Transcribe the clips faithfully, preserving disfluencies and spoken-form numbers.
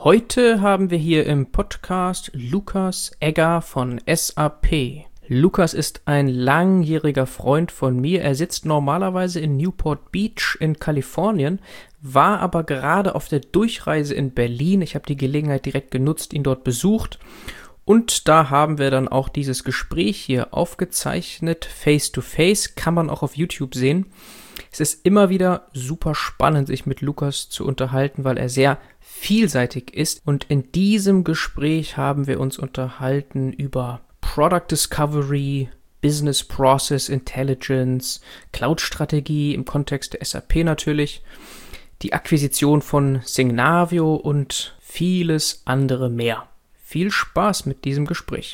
Heute haben wir hier im Podcast Lukas Egger von S A P. Lukas ist ein langjähriger Freund von mir. Er sitzt normalerweise in Newport Beach in Kalifornien, war aber gerade auf der Durchreise in Berlin. Ich habe die Gelegenheit direkt genutzt, ihn dort besucht. Und da haben wir dann auch dieses Gespräch hier aufgezeichnet, face to face, kann man auch auf YouTube sehen. Es ist immer wieder super spannend, sich mit Lukas zu unterhalten, weil er sehr vielseitig ist. Und in diesem Gespräch haben wir uns unterhalten über Product Discovery, Business Process Intelligence, Cloud-Strategie im Kontext der S A P natürlich, die Akquisition von Signavio und vieles andere mehr. Viel Spaß mit diesem Gespräch.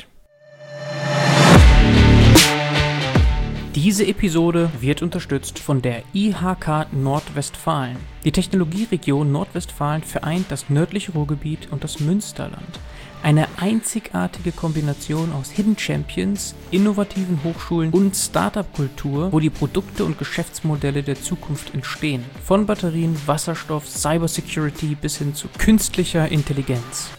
Diese Episode wird unterstützt von der I H K Nordwestfalen. Die Technologieregion Nordwestfalen vereint das nördliche Ruhrgebiet und das Münsterland. Eine einzigartige Kombination aus Hidden Champions, innovativen Hochschulen und Startup-Kultur, wo die Produkte und Geschäftsmodelle der Zukunft entstehen. Von Batterien, Wasserstoff, Cybersecurity bis hin zu künstlicher Intelligenz.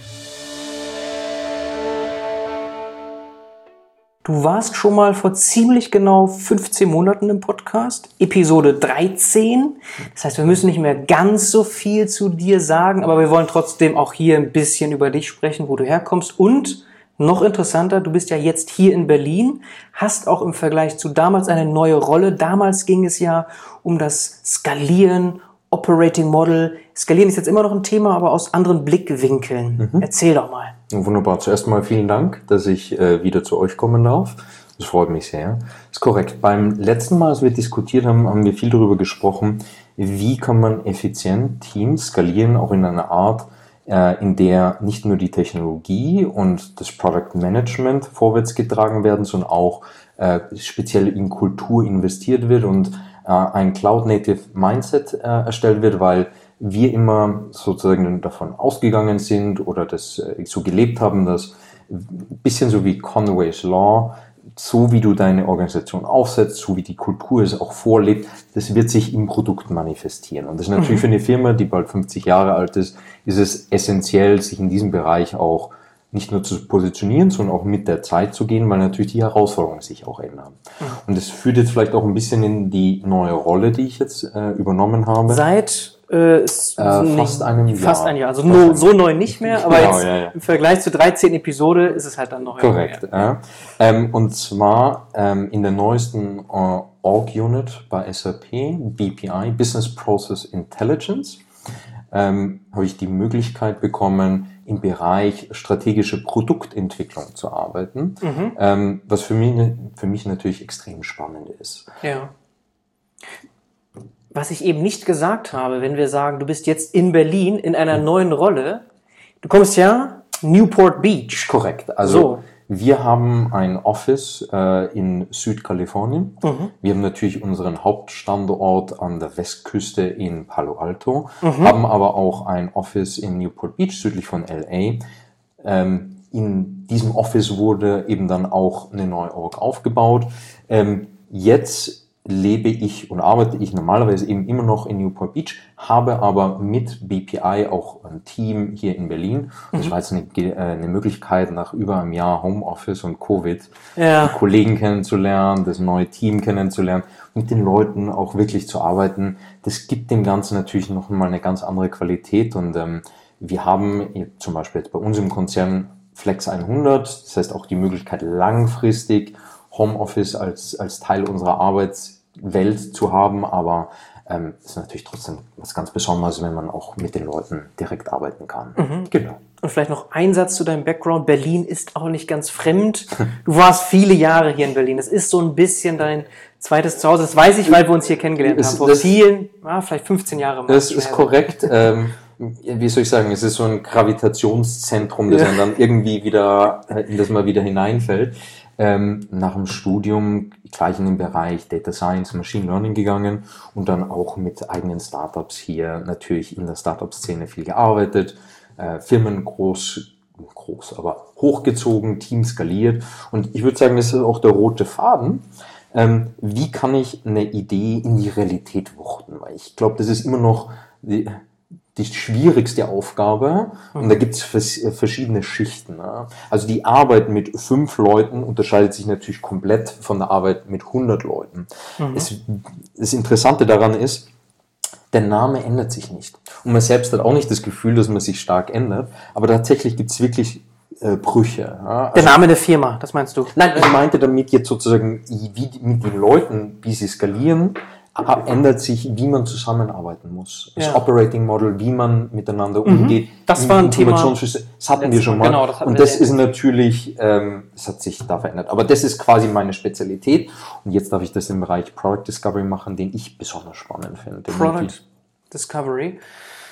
Du warst schon mal vor ziemlich genau fünfzehn Monaten im Podcast, Episode dreizehn. Das heißt, wir müssen nicht mehr ganz so viel zu dir sagen, aber wir wollen trotzdem auch hier ein bisschen über dich sprechen, wo du herkommst. Und noch interessanter, du bist ja jetzt hier in Berlin, hast auch im Vergleich zu damals eine neue Rolle. Damals ging es ja um das Skalieren, Operating Model. Skalieren ist jetzt immer noch ein Thema, aber aus anderen Blickwinkeln. Mhm. Erzähl doch mal. Wunderbar. Zuerst mal vielen Dank, dass ich äh, wieder zu euch kommen darf. Das freut mich sehr. Ist korrekt. Beim letzten Mal, als wir diskutiert haben, haben wir viel darüber gesprochen, wie kann man effizient Teams skalieren, auch in einer Art, äh, in der nicht nur die Technologie und das Product Management vorwärts getragen werden, sondern auch äh, speziell in Kultur investiert wird und äh, ein Cloud-Native Mindset äh, erstellt wird, weil wir immer sozusagen davon ausgegangen sind oder das so gelebt haben, dass ein bisschen so wie Conway's Law, so wie du deine Organisation aufsetzt, so wie die Kultur es auch vorlebt, das wird sich im Produkt manifestieren. Und das ist natürlich mhm. für eine Firma, die bald fünfzig Jahre alt ist, ist es essentiell, sich in diesem Bereich auch nicht nur zu positionieren, sondern auch mit der Zeit zu gehen, weil natürlich die Herausforderungen sich auch ändern. Mhm. Und das führt jetzt vielleicht auch ein bisschen in die neue Rolle, die ich jetzt äh, übernommen habe. Seit Äh, ist äh, fast einem Jahr. Fast ein Jahr. Also no, so neu nicht mehr, aber genau, jetzt ja, ja. im Vergleich zur dreizehnten Episode ist es halt dann noch korrekt. Ja. Ähm, und zwar ähm, in der neuesten äh, Org-Unit bei S A P, B P I, Business Process Intelligence, ähm, habe ich die Möglichkeit bekommen, im Bereich strategische Produktentwicklung zu arbeiten, mhm. ähm, was für mich, für mich natürlich extrem spannend ist. Ja. Was ich eben nicht gesagt habe, wenn wir sagen, du bist jetzt in Berlin in einer neuen Rolle, du kommst ja Newport Beach. Korrekt. Also so. Wir haben ein Office äh, in Südkalifornien. Mhm. Wir haben natürlich unseren Hauptstandort an der Westküste in Palo Alto, mhm. haben aber auch ein Office in Newport Beach, südlich von L A. Ähm, in diesem Office wurde eben dann auch eine neue Org aufgebaut. Ähm, jetzt lebe ich und arbeite ich normalerweise eben immer noch in Newport Beach, habe aber mit B P I auch ein Team hier in Berlin. Und das war jetzt eine, eine Möglichkeit, nach über einem Jahr Homeoffice und Covid ja. die Kollegen kennenzulernen, das neue Team kennenzulernen, mit den Leuten auch wirklich zu arbeiten. Das gibt dem Ganzen natürlich noch mal eine ganz andere Qualität. Und ähm, wir haben zum Beispiel jetzt bei uns im Konzern Flex hundert, das heißt auch die Möglichkeit, langfristig Homeoffice als, als Teil unserer Arbeitswelt zu haben, aber ähm, ist natürlich trotzdem was ganz Besonderes, wenn man auch mit den Leuten direkt arbeiten kann. Mhm. Genau. Und vielleicht noch ein Satz zu deinem Background. Berlin ist auch nicht ganz fremd. Du warst viele Jahre hier in Berlin. Das ist so ein bisschen dein zweites Zuhause. Das weiß ich, weil wir uns hier kennengelernt haben. Vor das, vielen, ah, vielleicht fünfzehn Jahre. Das ist korrekt. ähm, wie soll ich sagen, es ist so ein Gravitationszentrum, das ja. dann irgendwie wieder, in das man wieder hineinfällt. Ähm, nach dem Studium gleich in den Bereich Data Science, Machine Learning gegangen und dann auch mit eigenen Startups hier natürlich in der Startup-Szene viel gearbeitet, äh, Firmen groß, groß, aber hochgezogen, Team skaliert und ich würde sagen, das ist auch der rote Faden. Ähm, wie kann ich eine Idee in die Realität wuchten? Weil ich glaube, das ist immer noch die, die schwierigste Aufgabe und da gibt es verschiedene Schichten. Ne? Also die Arbeit mit fünf Leuten unterscheidet sich natürlich komplett von der Arbeit mit hundert Leuten. Mhm. Es, das Interessante daran ist, der Name ändert sich nicht. Und man selbst hat auch nicht das Gefühl, dass man sich stark ändert, aber tatsächlich gibt es wirklich äh, Brüche. Ja? Also, der Name der Firma, das meinst du? Nein, ich meinte damit jetzt sozusagen, wie mit den Leuten, wie sie skalieren, ändert sich, wie man zusammenarbeiten muss. Das ja. Operating Model, wie man miteinander mhm. umgeht. Das war ein Thema. Das hatten wir schon mal. Genau, das und das ist natürlich, ähm, das hat sich da verändert. Aber das ist quasi meine Spezialität. Und jetzt darf ich das im Bereich Product Discovery machen, den ich besonders spannend finde. Product Discovery.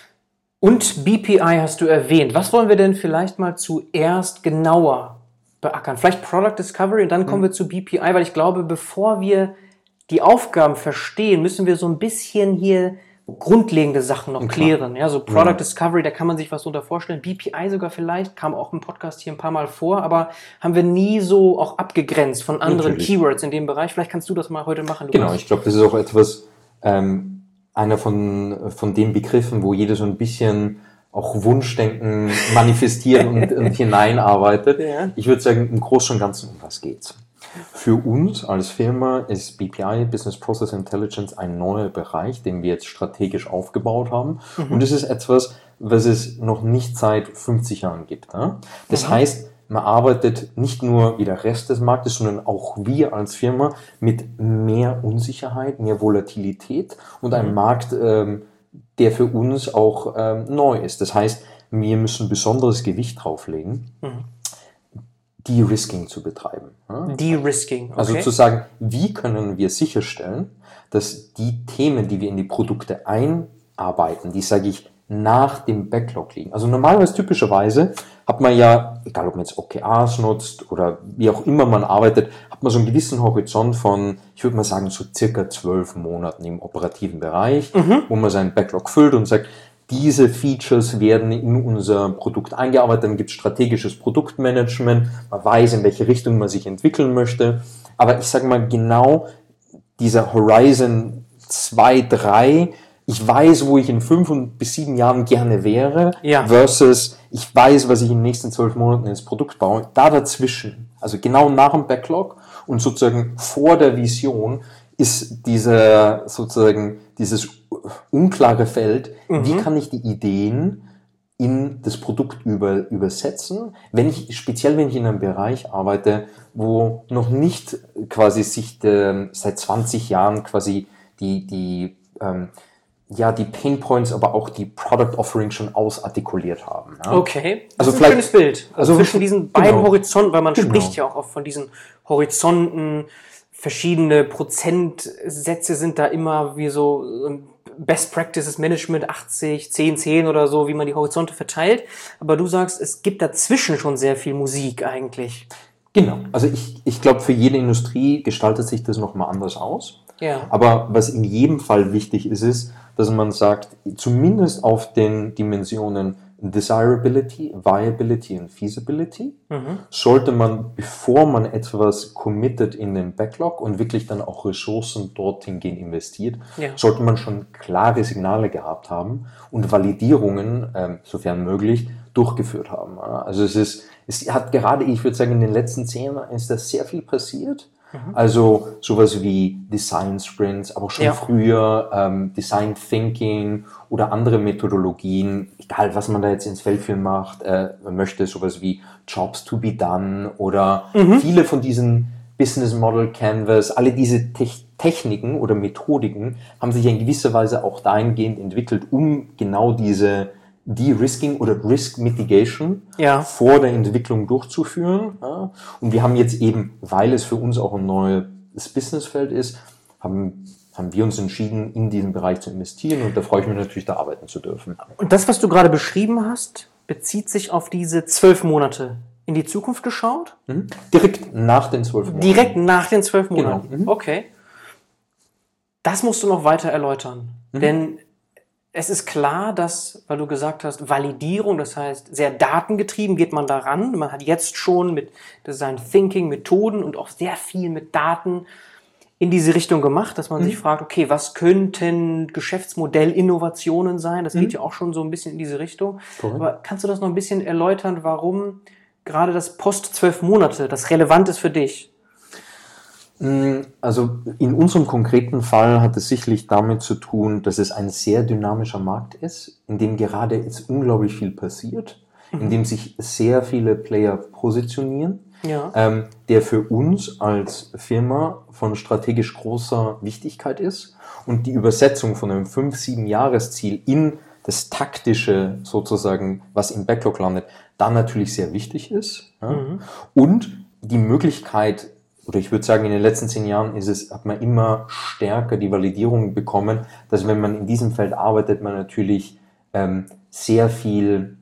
Und B P I hast du erwähnt. Was wollen wir denn vielleicht mal zuerst genauer beackern? Vielleicht Product Discovery und dann kommen mhm. wir zu B P I, weil ich glaube, bevor wir die Aufgaben verstehen, müssen wir so ein bisschen hier grundlegende Sachen noch klären. Ja, so Product ja. Discovery, da kann man sich was drunter vorstellen. B P I sogar vielleicht, kam auch im Podcast hier ein paar Mal vor, aber haben wir nie so auch abgegrenzt von anderen Natürlich. Keywords in dem Bereich. Vielleicht kannst du das mal heute machen. Genau, ich glaube, das ist auch etwas, ähm, einer von, von den Begriffen, wo jeder so ein bisschen auch Wunschdenken manifestiert und, und hineinarbeitet. Ja. Ich würde sagen, im Großen und Ganzen, um was geht's? Für uns als Firma ist B P I, Business Process Intelligence, ein neuer Bereich, den wir jetzt strategisch aufgebaut haben. Mhm. Und es ist etwas, was es noch nicht seit fünfzig Jahren gibt. Ne? Das mhm. heißt, man arbeitet nicht nur wie der Rest des Marktes, sondern auch wir als Firma mit mehr Unsicherheit, mehr Volatilität und einem mhm. Markt, ähm, der für uns auch ähm, neu ist. Das heißt, wir müssen besonderes Gewicht drauflegen, mhm. De-Risking zu betreiben. Ja? De-Risking, okay. Also zu sagen, wie können wir sicherstellen, dass die Themen, die wir in die Produkte einarbeiten, die, sage ich, nach dem Backlog liegen. Also normalerweise, typischerweise, hat man ja, egal ob man jetzt O K Rs nutzt oder wie auch immer man arbeitet, hat man so einen gewissen Horizont von, ich würde mal sagen, so circa zwölf Monaten im operativen Bereich, mhm. wo man seinen Backlog füllt und sagt, diese Features werden in unser Produkt eingearbeitet, dann gibt es strategisches Produktmanagement, man weiß, in welche Richtung man sich entwickeln möchte. Aber ich sage mal, genau dieser Horizon zwei, drei, ich weiß, wo ich in fünf bis sieben Jahren gerne wäre, ja. versus ich weiß, was ich in den nächsten zwölf Monaten ins Produkt baue. Da dazwischen, also genau nach dem Backlog und sozusagen vor der Vision, ist diese, sozusagen dieses unklare Feld, mhm. wie kann ich die Ideen in das Produkt über, übersetzen, wenn ich, speziell wenn ich in einem Bereich arbeite, wo noch nicht quasi sich de, seit zwanzig Jahren quasi die, die, ähm, ja, die Painpoints, aber auch die Product Offering schon ausartikuliert haben. Ja? Okay, das also ist ein schönes Bild. Also, also zwischen diesen beiden genau. Horizonten, weil man genau. spricht ja auch oft von diesen Horizonten, verschiedene Prozentsätze sind da immer wie so Best Practices Management, achtzig, zehn, zehn oder so, wie man die Horizonte verteilt. Aber du sagst, es gibt dazwischen schon sehr viel Musik eigentlich. Genau. Also ich, ich glaube, für jede Industrie gestaltet sich das nochmal anders aus. Ja. Aber was in jedem Fall wichtig ist, ist, dass man sagt, zumindest auf den Dimensionen Desirability, Viability und Feasibility, mhm. sollte man, bevor man etwas committed in den Backlog und wirklich dann auch Ressourcen dorthin gehen investiert, ja. sollte man schon klare Signale gehabt haben und Validierungen, ähm, sofern möglich, durchgeführt haben. Also es ist, es hat gerade, ich würde sagen, in den letzten zehn Jahren ist da sehr viel passiert. Mhm. Also sowas wie Design Sprints, aber auch schon ja. früher ähm, Design Thinking oder andere Methodologien, egal was man da jetzt ins Feld für macht, äh, man möchte sowas wie Jobs to be done oder mhm. viele von diesen Business Model Canvas, alle diese Te- Techniken oder Methodiken haben sich in gewisser Weise auch dahingehend entwickelt, um genau diese De-Risking oder Risk Mitigation ja. vor der Entwicklung durchzuführen. Ja. Und wir haben jetzt eben, weil es für uns auch ein neues Businessfeld ist, haben, haben wir uns entschieden, in diesen Bereich zu investieren und da freue ich mich natürlich, da arbeiten zu dürfen. Und das, was du gerade beschrieben hast, bezieht sich auf diese zwölf Monate in die Zukunft geschaut? Mhm. Direkt nach den zwölf Monaten. Direkt nach den zwölf Monaten? Genau. Mhm. Okay. Das musst du noch weiter erläutern, mhm. denn es ist klar, dass, weil du gesagt hast, Validierung, das heißt, sehr datengetrieben geht man daran. Man hat jetzt schon mit Design Thinking Methoden und auch sehr viel mit Daten in diese Richtung gemacht, dass man mhm. sich fragt, okay, was könnten Geschäftsmodellinnovationen sein? Das mhm. geht ja auch schon so ein bisschen in diese Richtung. Cool. Aber kannst du das noch ein bisschen erläutern, warum gerade das Post zwölf Monate das relevant ist für dich? Also in unserem konkreten Fall hat es sicherlich damit zu tun, dass es ein sehr dynamischer Markt ist, in dem gerade jetzt unglaublich viel passiert, mhm. in dem sich sehr viele Player positionieren, ja. ähm, der für uns als Firma von strategisch großer Wichtigkeit ist und die Übersetzung von einem fünf-, sieben Jahresziel in das Taktische sozusagen, was im Backlog landet, dann natürlich sehr wichtig ist. Ja? Mhm. Und die Möglichkeit, oder ich würde sagen, in den letzten zehn Jahren ist es, hat man immer stärker die Validierung bekommen, dass wenn man in diesem Feld arbeitet, man natürlich ähm, sehr viel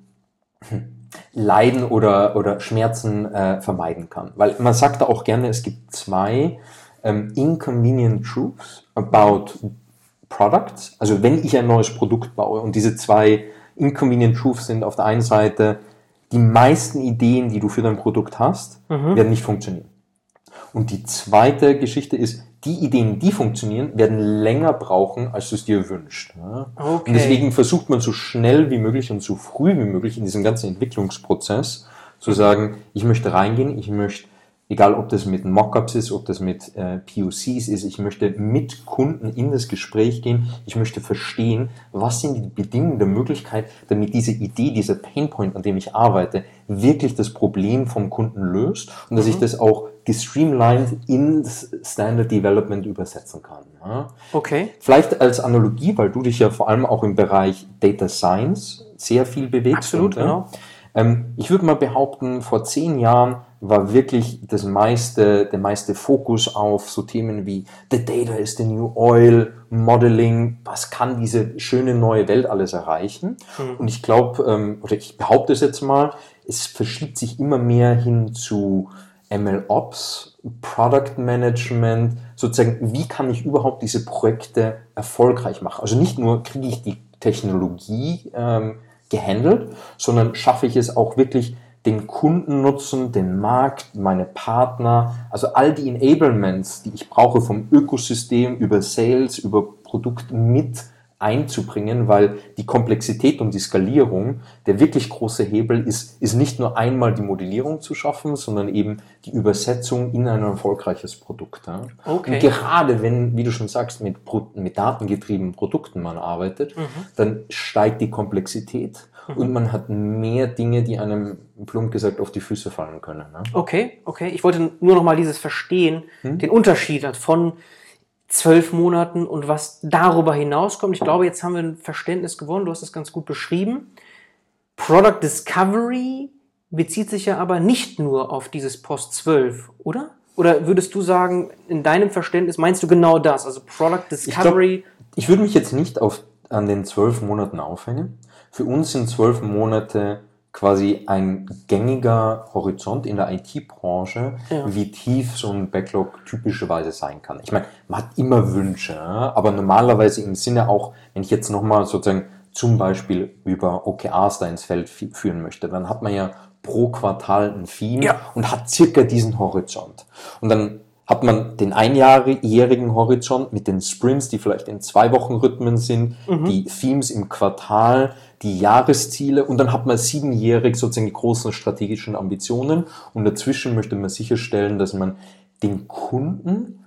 Leiden oder, oder Schmerzen äh, vermeiden kann. Weil man sagt da auch gerne, es gibt zwei ähm, inconvenient truths about products. Also wenn ich ein neues Produkt baue und diese zwei inconvenient truths sind auf der einen Seite, die meisten Ideen, die du für dein Produkt hast, mhm. werden nicht funktionieren. Und die zweite Geschichte ist, die Ideen, die funktionieren, werden länger brauchen, als du es dir wünschst. Ja? Okay. Und deswegen versucht man so schnell wie möglich und so früh wie möglich in diesem ganzen Entwicklungsprozess zu sagen, ich möchte reingehen, ich möchte, egal ob das mit Mockups ist, ob das mit äh, P O Cs ist, ich möchte mit Kunden in das Gespräch gehen, ich möchte verstehen, was sind die Bedingungen der Möglichkeit, damit diese Idee, dieser Painpoint, an dem ich arbeite, wirklich das Problem vom Kunden löst und dass mhm. ich das auch gestreamlined ins Standard Development übersetzen kann. Ja. Okay. Vielleicht als Analogie, weil du dich ja vor allem auch im Bereich Data Science sehr viel bewegst. Absolut, und, genau. Ähm, ich würde mal behaupten, vor zehn Jahren war wirklich das meiste, der meiste Fokus auf so Themen wie The Data is the New Oil, Modeling, was kann diese schöne neue Welt alles erreichen? Mhm. Und ich glaube, ähm, oder ich behaupte es jetzt mal, es verschiebt sich immer mehr hin zu M L Ops, Product Management, sozusagen, wie kann ich überhaupt diese Projekte erfolgreich machen? Also nicht nur kriege ich die Technologie ähm, gehandelt, sondern schaffe ich es auch wirklich, den Kundennutzen, den Markt, meine Partner, also all die Enablements, die ich brauche vom Ökosystem über Sales, über Produkt mit einzubringen, weil die Komplexität und die Skalierung, der wirklich große Hebel ist, ist nicht nur einmal die Modellierung zu schaffen, sondern eben die Übersetzung in ein erfolgreiches Produkt. Ja. Okay. Und gerade wenn, wie du schon sagst, mit, mit datengetriebenen Produkten man arbeitet, mhm. dann steigt die Komplexität mhm. und man hat mehr Dinge, die einem, plump gesagt, auf die Füße fallen können. Ne? Okay, okay. Ich wollte nur noch mal dieses verstehen, hm? den Unterschied von zwölf Monaten und was darüber hinauskommt. Ich glaube, jetzt haben wir ein Verständnis gewonnen. Du hast es ganz gut beschrieben. Product Discovery bezieht sich ja aber nicht nur auf dieses Post zwölf, oder? Oder würdest du sagen, in deinem Verständnis meinst du genau das? Also Product Discovery. Ich, glaub, ich würde mich jetzt nicht auf, an den zwölf Monaten aufhängen. Für uns sind zwölf Monate quasi ein gängiger Horizont in der I T-Branche, ja. wie tief so ein Backlog typischerweise sein kann. Ich meine, man hat immer Wünsche, aber normalerweise im Sinne auch, wenn ich jetzt nochmal sozusagen zum Beispiel über O K Rs da ins Feld führen möchte, dann hat man ja pro Quartal ein Theme ja. und hat circa diesen Horizont. Und dann hat man den einjährigen Horizont mit den Sprints, die vielleicht in zwei Wochen Rhythmen sind, mhm. die Themes im Quartal, die Jahresziele und dann hat man siebenjährig sozusagen die großen strategischen Ambitionen und dazwischen möchte man sicherstellen, dass man den Kunden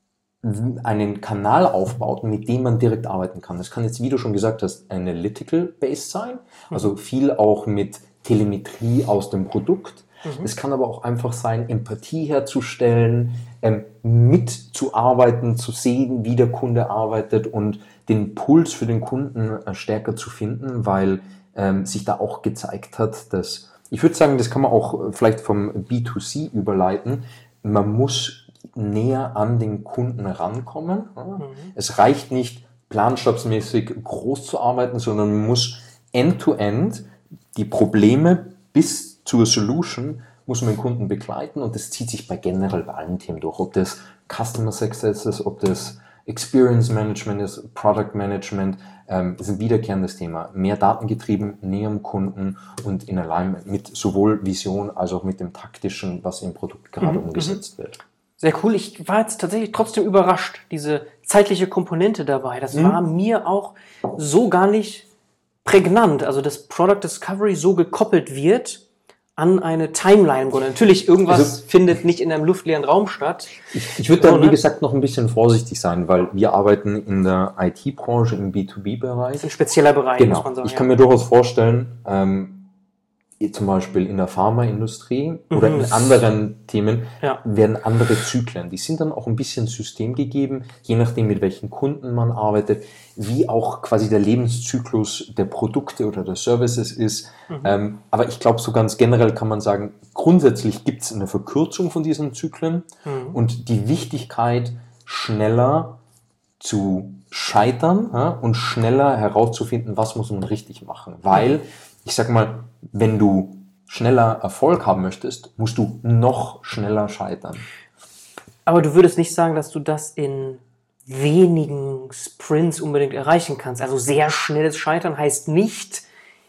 einen Kanal aufbaut, mit dem man direkt arbeiten kann. Das kann jetzt, wie du schon gesagt hast, analytical-based sein, also viel auch mit Telemetrie aus dem Produkt. Es kann aber auch einfach sein, Empathie herzustellen, ähm, mitzuarbeiten, zu sehen, wie der Kunde arbeitet und den Puls für den Kunden äh, stärker zu finden, weil ähm, sich da auch gezeigt hat, dass, ich würde sagen, das kann man auch vielleicht vom B zwei C überleiten, man muss näher an den Kunden rankommen. Ja? Mhm. Es reicht nicht, planstabsmäßig groß zu arbeiten, sondern man muss end-to-end die Probleme bis zur Solution muss man den Kunden begleiten und das zieht sich bei generell bei allen Themen durch. Ob das Customer Success ist, ob das Experience Management ist, Product Management, ähm, das ist ein wiederkehrendes Thema. Mehr datengetrieben, näher am Kunden und in Alignment mit sowohl Vision als auch mit dem Taktischen, was im Produkt gerade mhm. umgesetzt wird. Sehr cool. Ich war jetzt tatsächlich trotzdem überrascht, diese zeitliche Komponente dabei. Das mhm. war mir auch so gar nicht prägnant. Also, dass Product Discovery so gekoppelt wird an eine Timeline. Natürlich, irgendwas also, findet nicht in einem luftleeren Raum statt. Ich, ich würde da, wie gesagt, noch ein bisschen vorsichtig sein, weil wir arbeiten in der I T-Branche im B zwei B-Bereich. Das ist ein spezieller Bereich, genau. muss man sagen. Ich kann ja. mir durchaus vorstellen, ähm, zum Beispiel in der Pharmaindustrie mhm. oder in anderen Themen ja. werden andere Zyklen. Die sind dann auch ein bisschen systemgegeben, je nachdem, mit welchen Kunden man arbeitet, wie auch quasi der Lebenszyklus der Produkte oder der Services ist. Mhm. Ähm, aber ich glaube, so ganz generell kann man sagen, grundsätzlich gibt es eine Verkürzung von diesen Zyklen mhm. und die Wichtigkeit, schneller zu scheitern ja, und schneller herauszufinden, was muss man richtig machen. Weil, mhm. ich sag mal, wenn du schneller Erfolg haben möchtest, musst du noch schneller scheitern. Aber du würdest nicht sagen, dass du das in wenigen Sprints unbedingt erreichen kannst. Also sehr schnelles Scheitern heißt nicht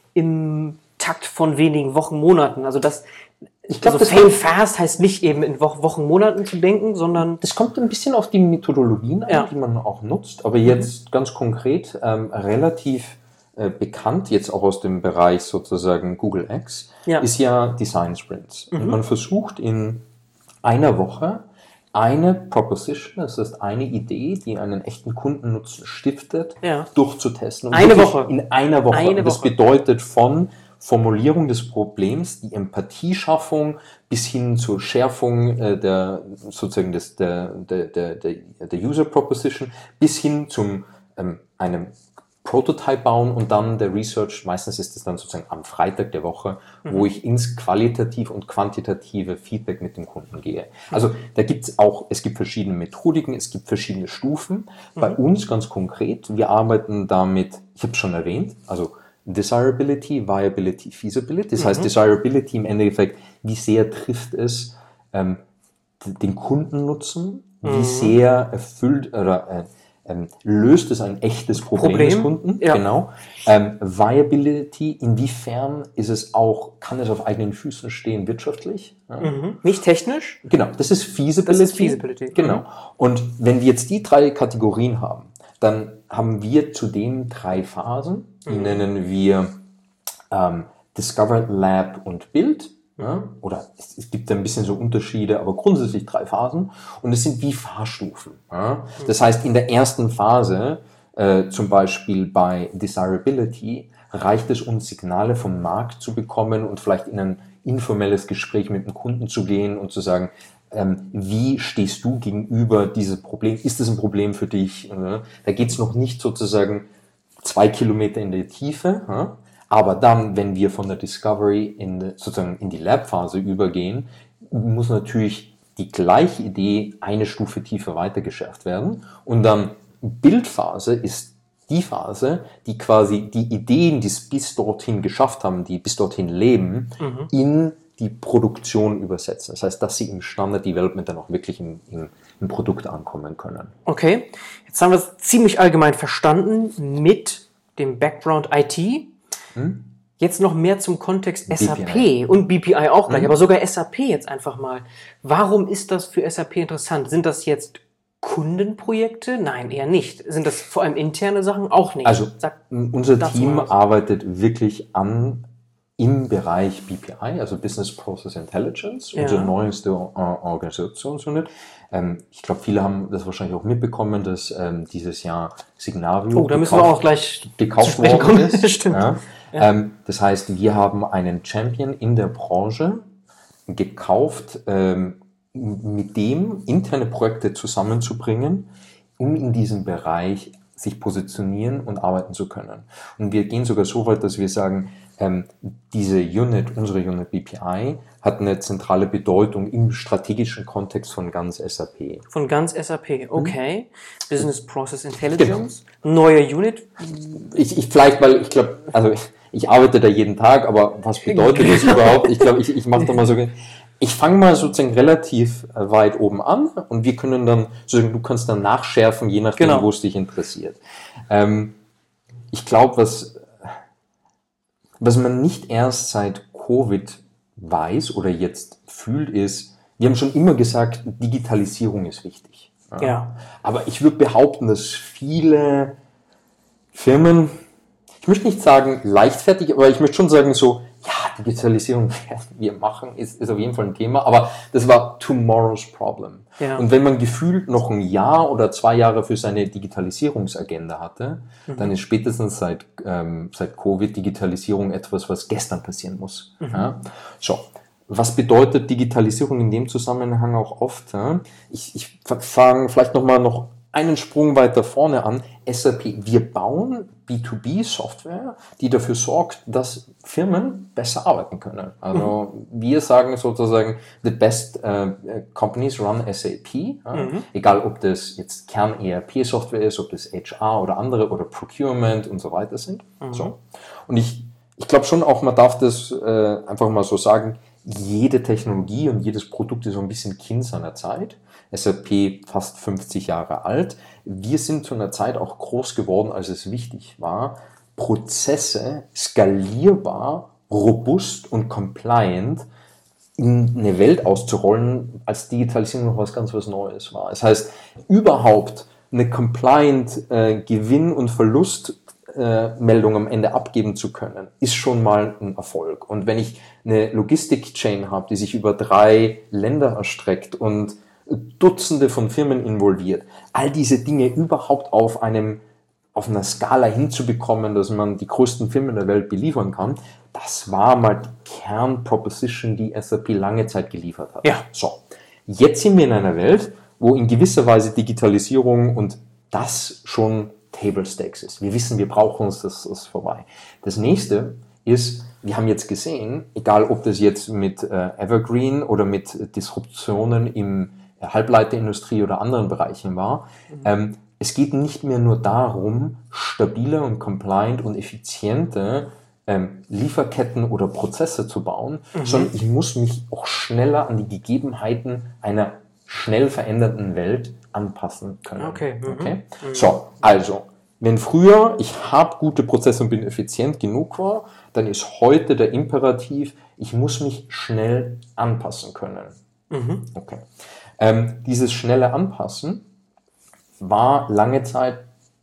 im Takt von wenigen Wochen, Monaten. Also das, ich glaube, also fail fast heißt nicht eben in Wo- Wochen, Monaten zu denken, sondern... Das kommt ein bisschen auf die Methodologien an, ja. die man auch nutzt. Aber jetzt mhm. ganz konkret, ähm, relativ äh, bekannt, jetzt auch aus dem Bereich sozusagen Google X, ja. ist ja Design Sprints. Mhm. Und man versucht in einer Woche eine Proposition, das heißt eine Idee, die einen echten Kundennutzen stiftet, ja. durchzutesten. Und eine Woche. In einer Woche. Eine Und das Woche. bedeutet von Formulierung des Problems, die Empathieschaffung bis hin zur Schärfung äh, der sozusagen des, der, der, der, der User Proposition bis hin zum ähm, einem Prototype bauen und dann der Research, meistens ist es dann sozusagen am Freitag der Woche, mhm. wo ich ins qualitativ und quantitative Feedback mit dem Kunden gehe. Also da gibt es auch, es gibt verschiedene Methodiken, es gibt verschiedene Stufen. Mhm. Bei uns ganz konkret, wir arbeiten damit, ich habe es schon erwähnt, also Desirability, Viability, Feasibility. Das mhm. heißt, Desirability im Endeffekt, wie sehr trifft es ähm, den Kundennutzen, wie mhm. sehr erfüllt oder äh, ähm, löst es ein echtes Problem, Problem? des Kunden. Ja. Genau. Ähm, Viability, inwiefern ist es auch, kann es auf eigenen Füßen stehen wirtschaftlich? Ja. Mhm. Nicht technisch? Genau, das ist Feasibility. Das ist Feasibility. Genau. Mhm. Und wenn wir jetzt die drei Kategorien haben, dann haben wir zudem drei Phasen, die mhm. nennen wir ähm, Discover, Lab und Build. Ja? Oder es, es gibt ein bisschen so Unterschiede, aber grundsätzlich drei Phasen. Und es sind wie Fahrstufen. Ja? Das heißt, in der ersten Phase, äh, zum Beispiel bei Desirability, reicht es uns, Signale vom Markt zu bekommen und vielleicht in ein informelles Gespräch mit dem Kunden zu gehen und zu sagen, Ähm, wie stehst du gegenüber diesem Problem? Ist das ein Problem für dich? Da geht es noch nicht sozusagen zwei Kilometer in die Tiefe, aber dann, wenn wir von der Discovery in die, sozusagen in die Lab-Phase übergehen, muss natürlich die gleiche Idee eine Stufe tiefer weitergeschärft werden. Und dann Bildphase ist die Phase, die quasi die Ideen, die es bis dorthin geschafft haben, die bis dorthin leben, mhm. in die Produktion übersetzen. Das heißt, dass sie im Standard Development dann auch wirklich im, im, im Produkt ankommen können. Okay, jetzt haben wir es ziemlich allgemein verstanden mit dem Background I T. Hm? Jetzt noch mehr zum Kontext S A P B P I. Und B P I auch gleich, hm? aber sogar S A P jetzt einfach mal. Warum ist das für S A P interessant? Sind das jetzt Kundenprojekte? Nein, eher nicht. Sind das vor allem interne Sachen? Auch nicht. Also Sag, unser Team arbeitet wirklich an im Bereich B P I, also Business Process Intelligence, ja. unsere neueste äh, Organisationsunit. Ähm, ich glaube, viele haben das wahrscheinlich auch mitbekommen, dass ähm, dieses Jahr Signavio oh, da müssen gekauft, wir auch gleich gekauft worden ist. Stimmt. Ja. Ja. Ähm, das heißt, wir haben einen Champion in der Branche gekauft, ähm, mit dem interne Projekte zusammenzubringen, um in diesem Bereich sich positionieren und arbeiten zu können. Und wir gehen sogar so weit, dass wir sagen, ähm, diese Unit, unsere Unit B P I, hat eine zentrale Bedeutung im strategischen Kontext von ganz S A P. Von ganz S A P, okay. Hm. Business Process Intelligence, genau. Neue Unit. Ich, ich vielleicht, weil ich glaube, also ich, ich arbeite da jeden Tag, aber was bedeutet das überhaupt? Ich glaube, ich, ich mache da mal so... Ich fange mal sozusagen relativ weit oben an und wir können dann, sozusagen, du kannst dann nachschärfen, je nachdem, genau. wo es dich interessiert. Ähm, ich glaube, was, was man nicht erst seit Covid weiß oder jetzt fühlt, ist, wir haben schon immer gesagt, Digitalisierung ist wichtig. Ja. Ja. Aber ich würde behaupten, dass viele Firmen, ich möchte nicht sagen leichtfertig, aber ich möchte schon sagen so, ja, Digitalisierung werden wir machen, ist, ist auf jeden Fall ein Thema, aber das war tomorrow's problem. Ja. Und wenn man gefühlt noch ein Jahr oder zwei Jahre für seine Digitalisierungsagenda hatte, mhm. dann ist spätestens seit, ähm, seit Covid Digitalisierung etwas, was gestern passieren muss. Mhm. Ja? So. Was bedeutet Digitalisierung in dem Zusammenhang auch oft? Ja? Ich, ich fange vielleicht nochmal noch einen Sprung weiter vorne an. S A P, wir bauen B zwei B Software, die dafür sorgt, dass Firmen besser arbeiten können. Also mhm. wir sagen sozusagen, the best uh, companies run S A P. Ja? Mhm. Egal, ob das jetzt Kern-E R P-Software ist, ob das H R oder andere oder Procurement und so weiter sind. Mhm. So. Und ich, ich glaube schon auch, man darf das äh, einfach mal so sagen, jede Technologie und jedes Produkt ist so ein bisschen Kind seiner Zeit. S A P fast fünfzig Jahre alt. Wir sind zu einer Zeit auch groß geworden, als es wichtig war, Prozesse skalierbar, robust und compliant in eine Welt auszurollen, als Digitalisierung noch was ganz was Neues war. Das heißt, überhaupt eine compliant äh, Gewinn- und Verlust Meldung am Ende abgeben zu können, ist schon mal ein Erfolg. Und wenn ich eine Logistik-Chain habe, die sich über drei Länder erstreckt und Dutzende von Firmen involviert, all diese Dinge überhaupt auf einem, auf einer Skala hinzubekommen, dass man die größten Firmen der Welt beliefern kann, das war mal die Kernproposition, die S A P lange Zeit geliefert hat. Ja. So. Jetzt sind wir in einer Welt, wo in gewisser Weise Digitalisierung und das schon Table Stakes ist. Wir wissen, wir brauchen uns, das ist vorbei. Das nächste ist, wir haben jetzt gesehen, egal ob das jetzt mit äh, Evergreen oder mit Disruptionen im äh, Halbleiterindustrie oder anderen Bereichen war, mhm. ähm, es geht nicht mehr nur darum, stabile und compliant und effiziente ähm, Lieferketten oder Prozesse zu bauen, mhm. sondern ich muss mich auch schneller an die Gegebenheiten einer schnell verändernden Welt anpassen können. Okay. Mhm. Okay? Mhm. So, also, wenn früher ich habe gute Prozesse und bin effizient genug war, dann ist heute der Imperativ, ich muss mich schnell anpassen können. Mhm. Okay. Ähm, dieses schnelle Anpassen war lange Zeit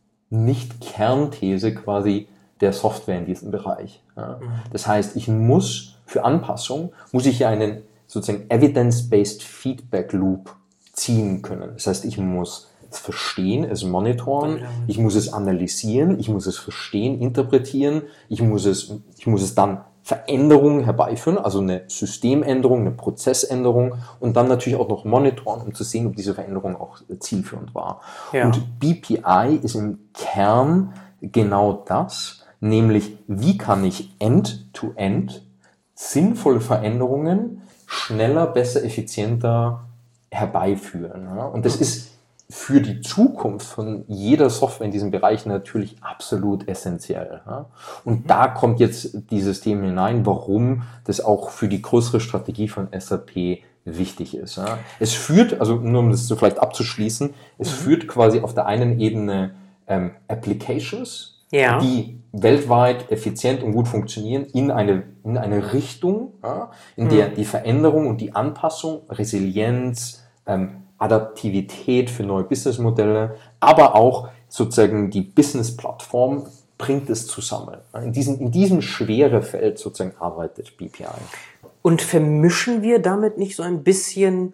nicht Kernthese quasi der Software in diesem Bereich. Ja? Mhm. Das heißt, ich muss für Anpassung, muss ich ja einen sozusagen Evidence-Based Feedback Loop ziehen können. Das heißt, ich muss es verstehen, es monitoren, ich muss es analysieren, ich muss es verstehen, interpretieren, ich muss es, ich muss es dann Veränderungen herbeiführen, also eine Systemänderung, eine Prozessänderung und dann natürlich auch noch monitoren, um zu sehen, ob diese Veränderung auch zielführend war. Ja. Und B P I ist im Kern genau das, nämlich wie kann ich end-to-end sinnvolle Veränderungen schneller, besser, effizienter herbeiführen. Ja? Und das ist für die Zukunft von jeder Software in diesem Bereich natürlich absolut essentiell. Ja? Und mhm. da kommt jetzt dieses Thema hinein, warum das auch für die größere Strategie von S A P wichtig ist. Ja? Es führt, also nur um das so vielleicht abzuschließen, es mhm. führt quasi auf der einen Ebene ähm, Applications, ja. die weltweit effizient und gut funktionieren, in eine, in eine Richtung, ja, in der mhm. die Veränderung und die Anpassung, Resilienz, ähm, Adaptivität für neue Businessmodelle, aber auch sozusagen die Business-Plattform bringt es zusammen. In diesem, in diesem schweren Feld sozusagen arbeitet B P I. Und vermischen wir damit nicht so ein bisschen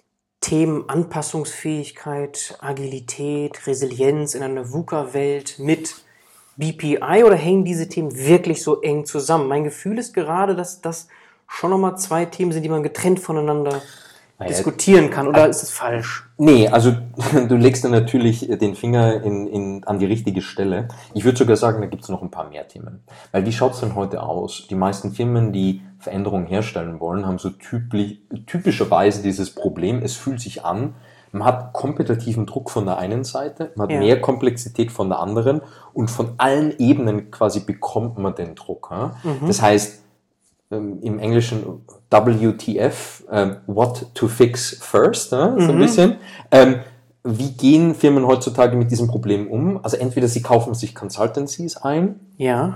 Themen Anpassungsfähigkeit, Agilität, Resilienz in einer VUCA-Welt mit B P I oder hängen diese Themen wirklich so eng zusammen? Mein Gefühl ist gerade, dass das schon nochmal zwei Themen sind, die man getrennt voneinander naja, diskutieren kann. Oder also, ist es falsch? Nee, also du legst dann natürlich den Finger in, in, an die richtige Stelle. Ich würde sogar sagen, da gibt es noch ein paar mehr Themen. Weil wie schaut es denn heute aus? Die meisten Firmen, die Veränderungen herstellen wollen, haben so typisch, typischerweise dieses Problem, es fühlt sich an, man hat kompetitiven Druck von der einen Seite, man hat ja. mehr Komplexität von der anderen und von allen Ebenen quasi bekommt man den Druck. Ja? Mhm. Das heißt, ähm, im Englischen W T F, ähm, what to fix first, ja? so ein mhm. bisschen. Ähm, wie gehen Firmen heutzutage mit diesem Problem um? Also entweder sie kaufen sich Consultancies ein, ja.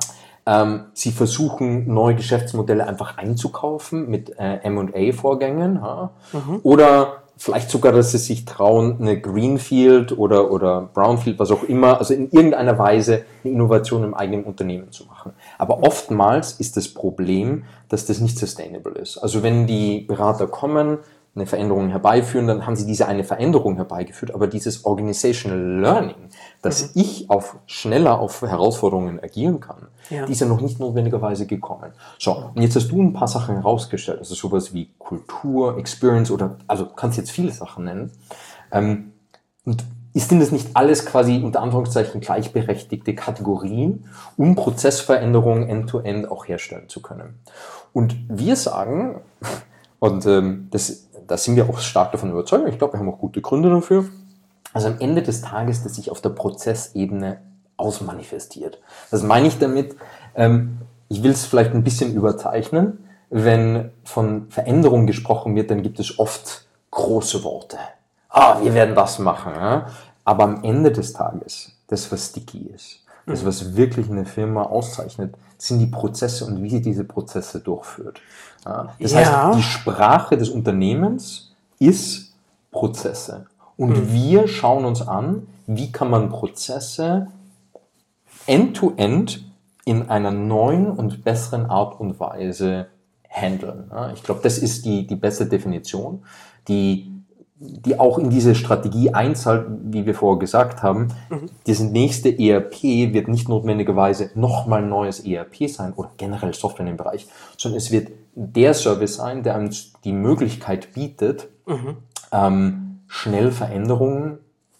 Ähm, sie versuchen, neue Geschäftsmodelle einfach einzukaufen mit äh, M und A-Vorgängen. Ja? Mhm. Oder vielleicht sogar, dass sie sich trauen, eine Greenfield oder, oder Brownfield, was auch immer, also in irgendeiner Weise eine Innovation im eigenen Unternehmen zu machen. Aber oftmals ist das Problem, dass das nicht sustainable ist. Also wenn die Berater kommen, eine Veränderung herbeiführen, dann haben sie diese eine Veränderung herbeigeführt, aber dieses Organizational Learning, dass mhm. ich auf schneller auf Herausforderungen agieren kann, ja. die ist ja noch nicht notwendigerweise gekommen. So, und jetzt hast du ein paar Sachen herausgestellt, also sowas wie Kultur, Experience oder, also du kannst jetzt viele Sachen nennen. Ähm, und sind das nicht alles quasi unter Anführungszeichen gleichberechtigte Kategorien, um Prozessveränderungen end-to-end auch herstellen zu können? Und wir sagen, und ähm, das Da sind wir auch stark davon überzeugt. Ich glaube, wir haben auch gute Gründe dafür. Also am Ende des Tages, das sich auf der Prozessebene ausmanifestiert. Was meine ich damit? Ähm, ich will es vielleicht ein bisschen überzeichnen. Wenn von Veränderung gesprochen wird, dann gibt es oft große Worte. Ah, wir werden das machen. Ja? Aber am Ende des Tages, das, was sticky ist, das, was wirklich eine Firma auszeichnet, sind die Prozesse und wie sie diese Prozesse durchführt. Ja, das ja. heißt, die Sprache des Unternehmens ist Prozesse. Und mhm. wir schauen uns an, wie kann man Prozesse end-to-end in einer neuen und besseren Art und Weise handeln. Ja, ich glaube, das ist die, die beste Definition, die die auch in diese Strategie einzahlt, wie wir vorher gesagt haben. Mhm. Das nächste E R P wird nicht notwendigerweise nochmal ein neues E R P sein oder generell Software in dem Bereich, sondern es wird der Service sein, der uns die Möglichkeit bietet, mhm. ähm, schnell Veränderungen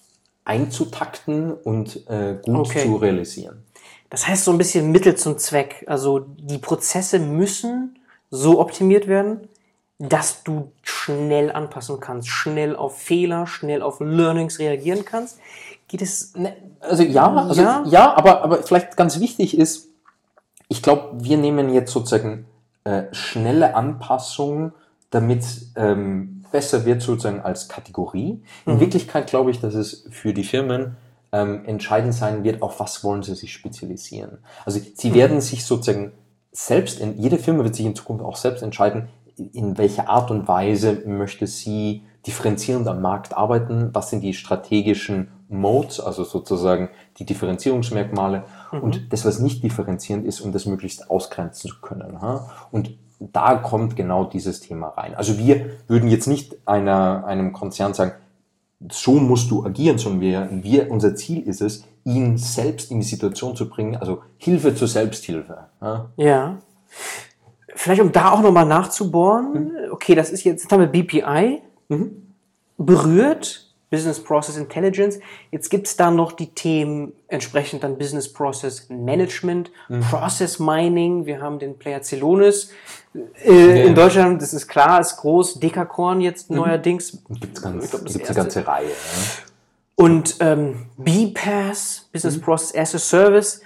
einzutakten und äh, gut okay. zu realisieren. Das heißt so ein bisschen Mittel zum Zweck. Also die Prozesse müssen so optimiert werden, dass du schnell anpassen kannst, schnell auf Fehler, schnell auf Learnings reagieren kannst. Geht es? Ne, also ja, also ja, ja aber, aber vielleicht ganz wichtig ist, ich glaube, wir nehmen jetzt sozusagen äh, schnelle Anpassungen, damit ähm, besser wird sozusagen als Kategorie. In mhm. Wirklichkeit glaube ich, dass es für die Firmen ähm, entscheidend sein wird, auf was wollen sie sich spezialisieren. Also sie mhm. werden sich sozusagen selbst, in, jede Firma wird sich in Zukunft auch selbst entscheiden, in welcher Art und Weise möchte sie differenzierend am Markt arbeiten, was sind die strategischen Modes, also sozusagen die Differenzierungsmerkmale mhm. und das, was nicht differenzierend ist, um das möglichst ausgrenzen zu können. Und da kommt genau dieses Thema rein. Also wir würden jetzt nicht einer, einem Konzern sagen, so musst du agieren, sondern wir, wir, unser Ziel ist es, ihn selbst in die Situation zu bringen, also Hilfe zur Selbsthilfe. Ja. Vielleicht um da auch nochmal nachzubohren, mhm. okay, das ist jetzt, jetzt haben wir B P I mhm. berührt, Business Process Intelligence. Jetzt gibt es da noch die Themen entsprechend dann Business Process Management, mhm. Process Mining. Wir haben den Player Celonis äh, ja. in Deutschland, das ist klar, ist groß. Dekakorn jetzt mhm. neuerdings. Gibt es eine ganze Reihe. Ja. Und ähm, B P A S, Business mhm. Process as a Service,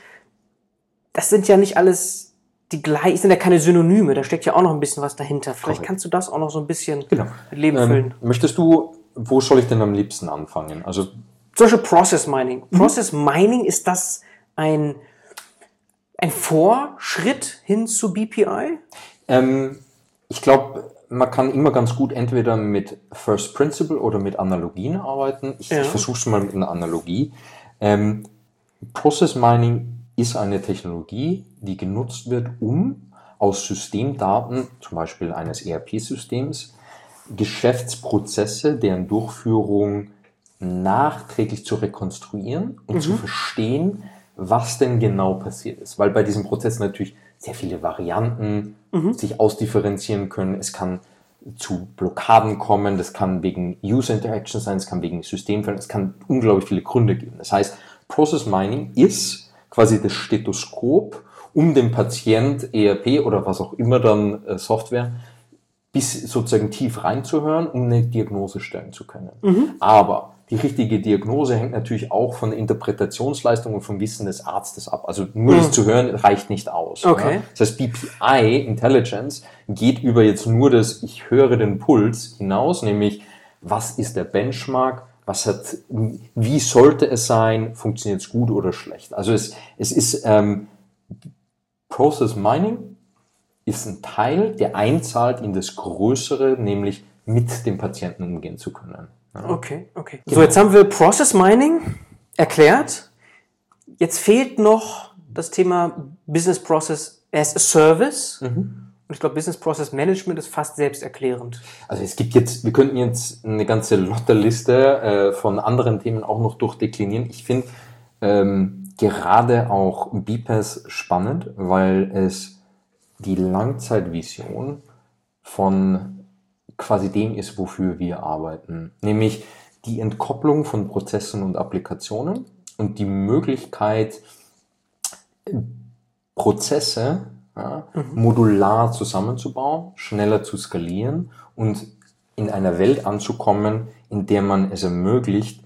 das sind ja nicht alles die gleich, sind ja keine Synonyme, da steckt ja auch noch ein bisschen was dahinter. Vielleicht Correct. Kannst du das auch noch so ein bisschen genau. mit Leben ähm, füllen. Möchtest du, wo soll ich denn am liebsten anfangen? Also zum Beispiel Process Mining. Mhm. Process Mining, ist das ein, ein Vorschritt hin zu B P I? Ähm, ich glaube, man kann immer ganz gut entweder mit First Principle oder mit Analogien arbeiten. Ich, ja. ich versuche es mal mit einer Analogie. Ähm, Process Mining ist eine Technologie, die genutzt wird, um aus Systemdaten, zum Beispiel eines E R P-Systems, Geschäftsprozesse, deren Durchführung nachträglich zu rekonstruieren und mhm. zu verstehen, was denn genau passiert ist. Weil bei diesem Prozess natürlich sehr viele Varianten mhm. sich ausdifferenzieren können. Es kann zu Blockaden kommen, das kann wegen User Interaction sein, es kann wegen Systemfällen, es kann unglaublich viele Gründe geben. Das heißt, Process Mining ist quasi das Stethoskop, um dem Patient E R P oder was auch immer dann äh, Software, bis sozusagen tief reinzuhören, um eine Diagnose stellen zu können. Mhm. Aber die richtige Diagnose hängt natürlich auch von der Interpretationsleistung und vom Wissen des Arztes ab. Also nur mhm. das zu hören reicht nicht aus. Okay. Ja? Das heißt, B P I, Intelligence, geht über jetzt nur das, ich höre den Puls hinaus, nämlich was ist der Benchmark, was hat, wie sollte es sein, funktioniert es gut oder schlecht. Also es, es ist, ähm, Process Mining ist ein Teil, der einzahlt in das Größere, nämlich mit dem Patienten umgehen zu können. Ja. Okay, okay. So, jetzt haben wir Process Mining erklärt. Jetzt fehlt noch das Thema Business Process as a Service. Mhm. Und ich glaube, Business Process Management ist fast selbsterklärend. Also es gibt jetzt, wir könnten jetzt eine ganze Lotterliste äh, von anderen Themen auch noch durchdeklinieren. Ich finde ähm, gerade auch B P A S spannend, weil es die Langzeitvision von quasi dem ist, wofür wir arbeiten. Nämlich die Entkopplung von Prozessen und Applikationen und die Möglichkeit, Prozesse Ja, mhm. modular zusammenzubauen, schneller zu skalieren und in einer Welt anzukommen, in der man es ermöglicht,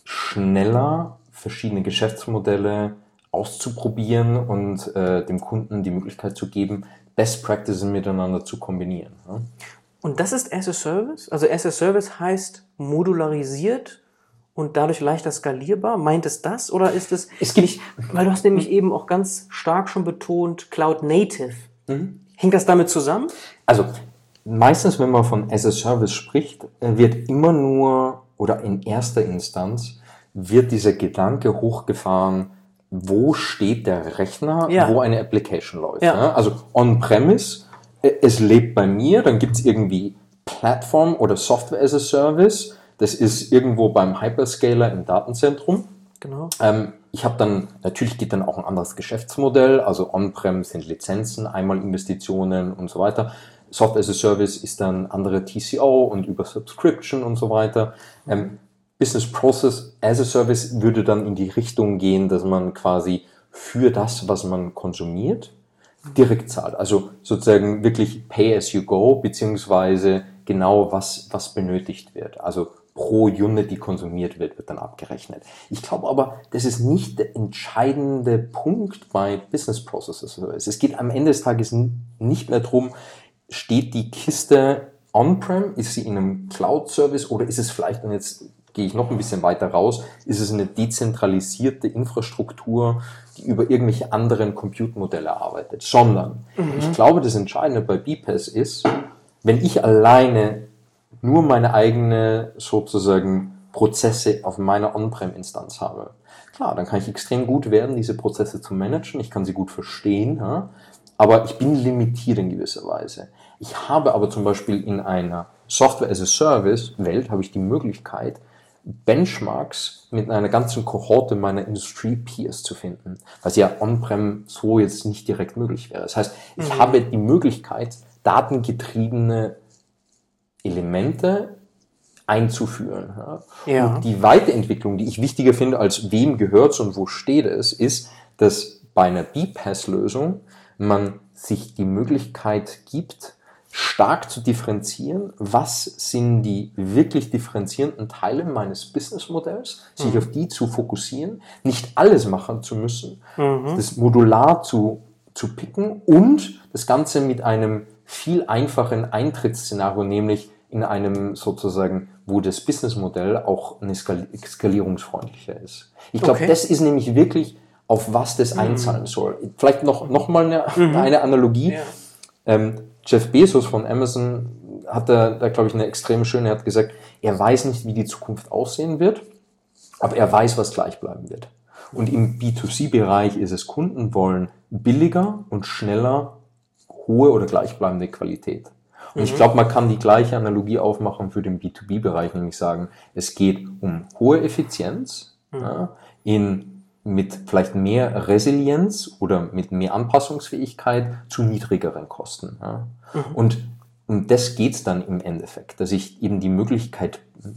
schneller verschiedene Geschäftsmodelle auszuprobieren und äh, dem Kunden die Möglichkeit zu geben, Best Practices miteinander zu kombinieren. Ja. Und das ist as a Service? Also as a Service heißt modularisiert und dadurch leichter skalierbar? Meint es das? Oder ist es, es gibt, nicht, weil du hast nämlich eben auch ganz stark schon betont, Cloud Native. Mhm. Hängt das damit zusammen? Also meistens, wenn man von as a Service spricht, wird immer nur oder in erster Instanz wird dieser Gedanke hochgefahren, wo steht der Rechner, ja. wo eine Application läuft. Ja. Ja? Also on-premise, es lebt bei mir, dann gibt es irgendwie Plattform oder Software as a Service. Das ist irgendwo beim Hyperscaler im Datenzentrum. Genau. Ähm, ich habe dann, natürlich geht dann auch ein anderes Geschäftsmodell, also On-Prem sind Lizenzen, einmal Investitionen und so weiter. Software as a Service ist dann andere T C O und über Subscription und so weiter. Ähm, Business Process as a Service würde dann in die Richtung gehen, dass man quasi für das, was man konsumiert, direkt zahlt. Also sozusagen wirklich Pay as you go, beziehungsweise genau was, was benötigt wird. Also pro Unit, die konsumiert wird, wird dann abgerechnet. Ich glaube aber, das ist nicht der entscheidende Punkt bei Business Processes. Es geht am Ende des Tages nicht mehr darum, steht die Kiste on-prem, ist sie in einem Cloud-Service oder ist es vielleicht, und jetzt gehe ich noch ein bisschen weiter raus, ist es eine dezentralisierte Infrastruktur, die über irgendwelche anderen Compute-Modelle arbeitet, sondern mhm. ich glaube, das Entscheidende bei B P A S ist, wenn ich alleine nur meine eigene sozusagen Prozesse auf meiner On-Prem-Instanz habe. Klar, dann kann ich extrem gut werden, diese Prozesse zu managen, ich kann sie gut verstehen, ja? Aber ich bin limitiert in gewisser Weise. Ich habe aber zum Beispiel in einer Software-as-a-Service-Welt habe ich die Möglichkeit, Benchmarks mit einer ganzen Kohorte meiner Industrie-Peers zu finden, was ja On-Prem so jetzt nicht direkt möglich wäre. Das heißt, ich mhm. habe die Möglichkeit, datengetriebene Elemente einzuführen. Ja. Ja. Und die Weiterentwicklung, die ich wichtiger finde, als wem gehört es und wo steht es, ist, dass bei einer B P A S-Lösung man sich die Möglichkeit gibt, stark zu differenzieren, was sind die wirklich differenzierenden Teile meines Businessmodells, sich mhm. auf die zu fokussieren, nicht alles machen zu müssen, mhm. das modular zu, zu picken und das Ganze mit einem viel einfachen Eintrittsszenario, nämlich in einem sozusagen, wo das Businessmodell auch eine skal- skalierungsfreundlicher ist. Ich glaube, okay. das ist nämlich wirklich, auf was das einzahlen soll. Vielleicht noch, noch mal eine, mhm. eine Analogie. Ja. Ähm, Jeff Bezos von Amazon hat da, da glaube ich, eine extrem schöne, er hat gesagt, er weiß nicht, wie die Zukunft aussehen wird, aber er weiß, was gleich bleiben wird. Und im B zwei C-Bereich ist es, Kunden wollen billiger und schneller hohe oder gleichbleibende Qualität. Und mhm. ich glaube, man kann die gleiche Analogie aufmachen für den B zwei B-Bereich, nämlich sagen, es geht um hohe Effizienz mhm. ja, in mit vielleicht mehr Resilienz oder mit mehr Anpassungsfähigkeit zu niedrigeren Kosten. Ja. Mhm. Und um das geht's dann im Endeffekt, dass ich eben die Möglichkeit,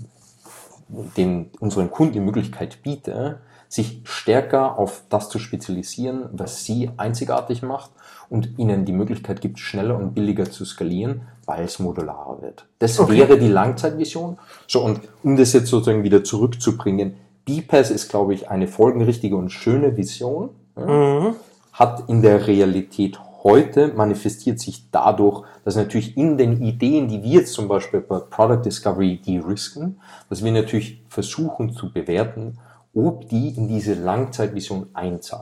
den, unseren Kunden die Möglichkeit biete, sich stärker auf das zu spezialisieren, was sie einzigartig macht und ihnen die Möglichkeit gibt, schneller und billiger zu skalieren, weil es modularer wird. Das okay. wäre die Langzeitvision. So, und um das jetzt sozusagen wieder zurückzubringen, B P A S ist, glaube ich, eine folgenrichtige und schöne Vision, ja, mhm. hat in der Realität heute, manifestiert sich dadurch, dass natürlich in den Ideen, die wir jetzt zum Beispiel bei Product Discovery de-risken, dass wir natürlich versuchen zu bewerten, ob die in diese Langzeitvision einzahlen.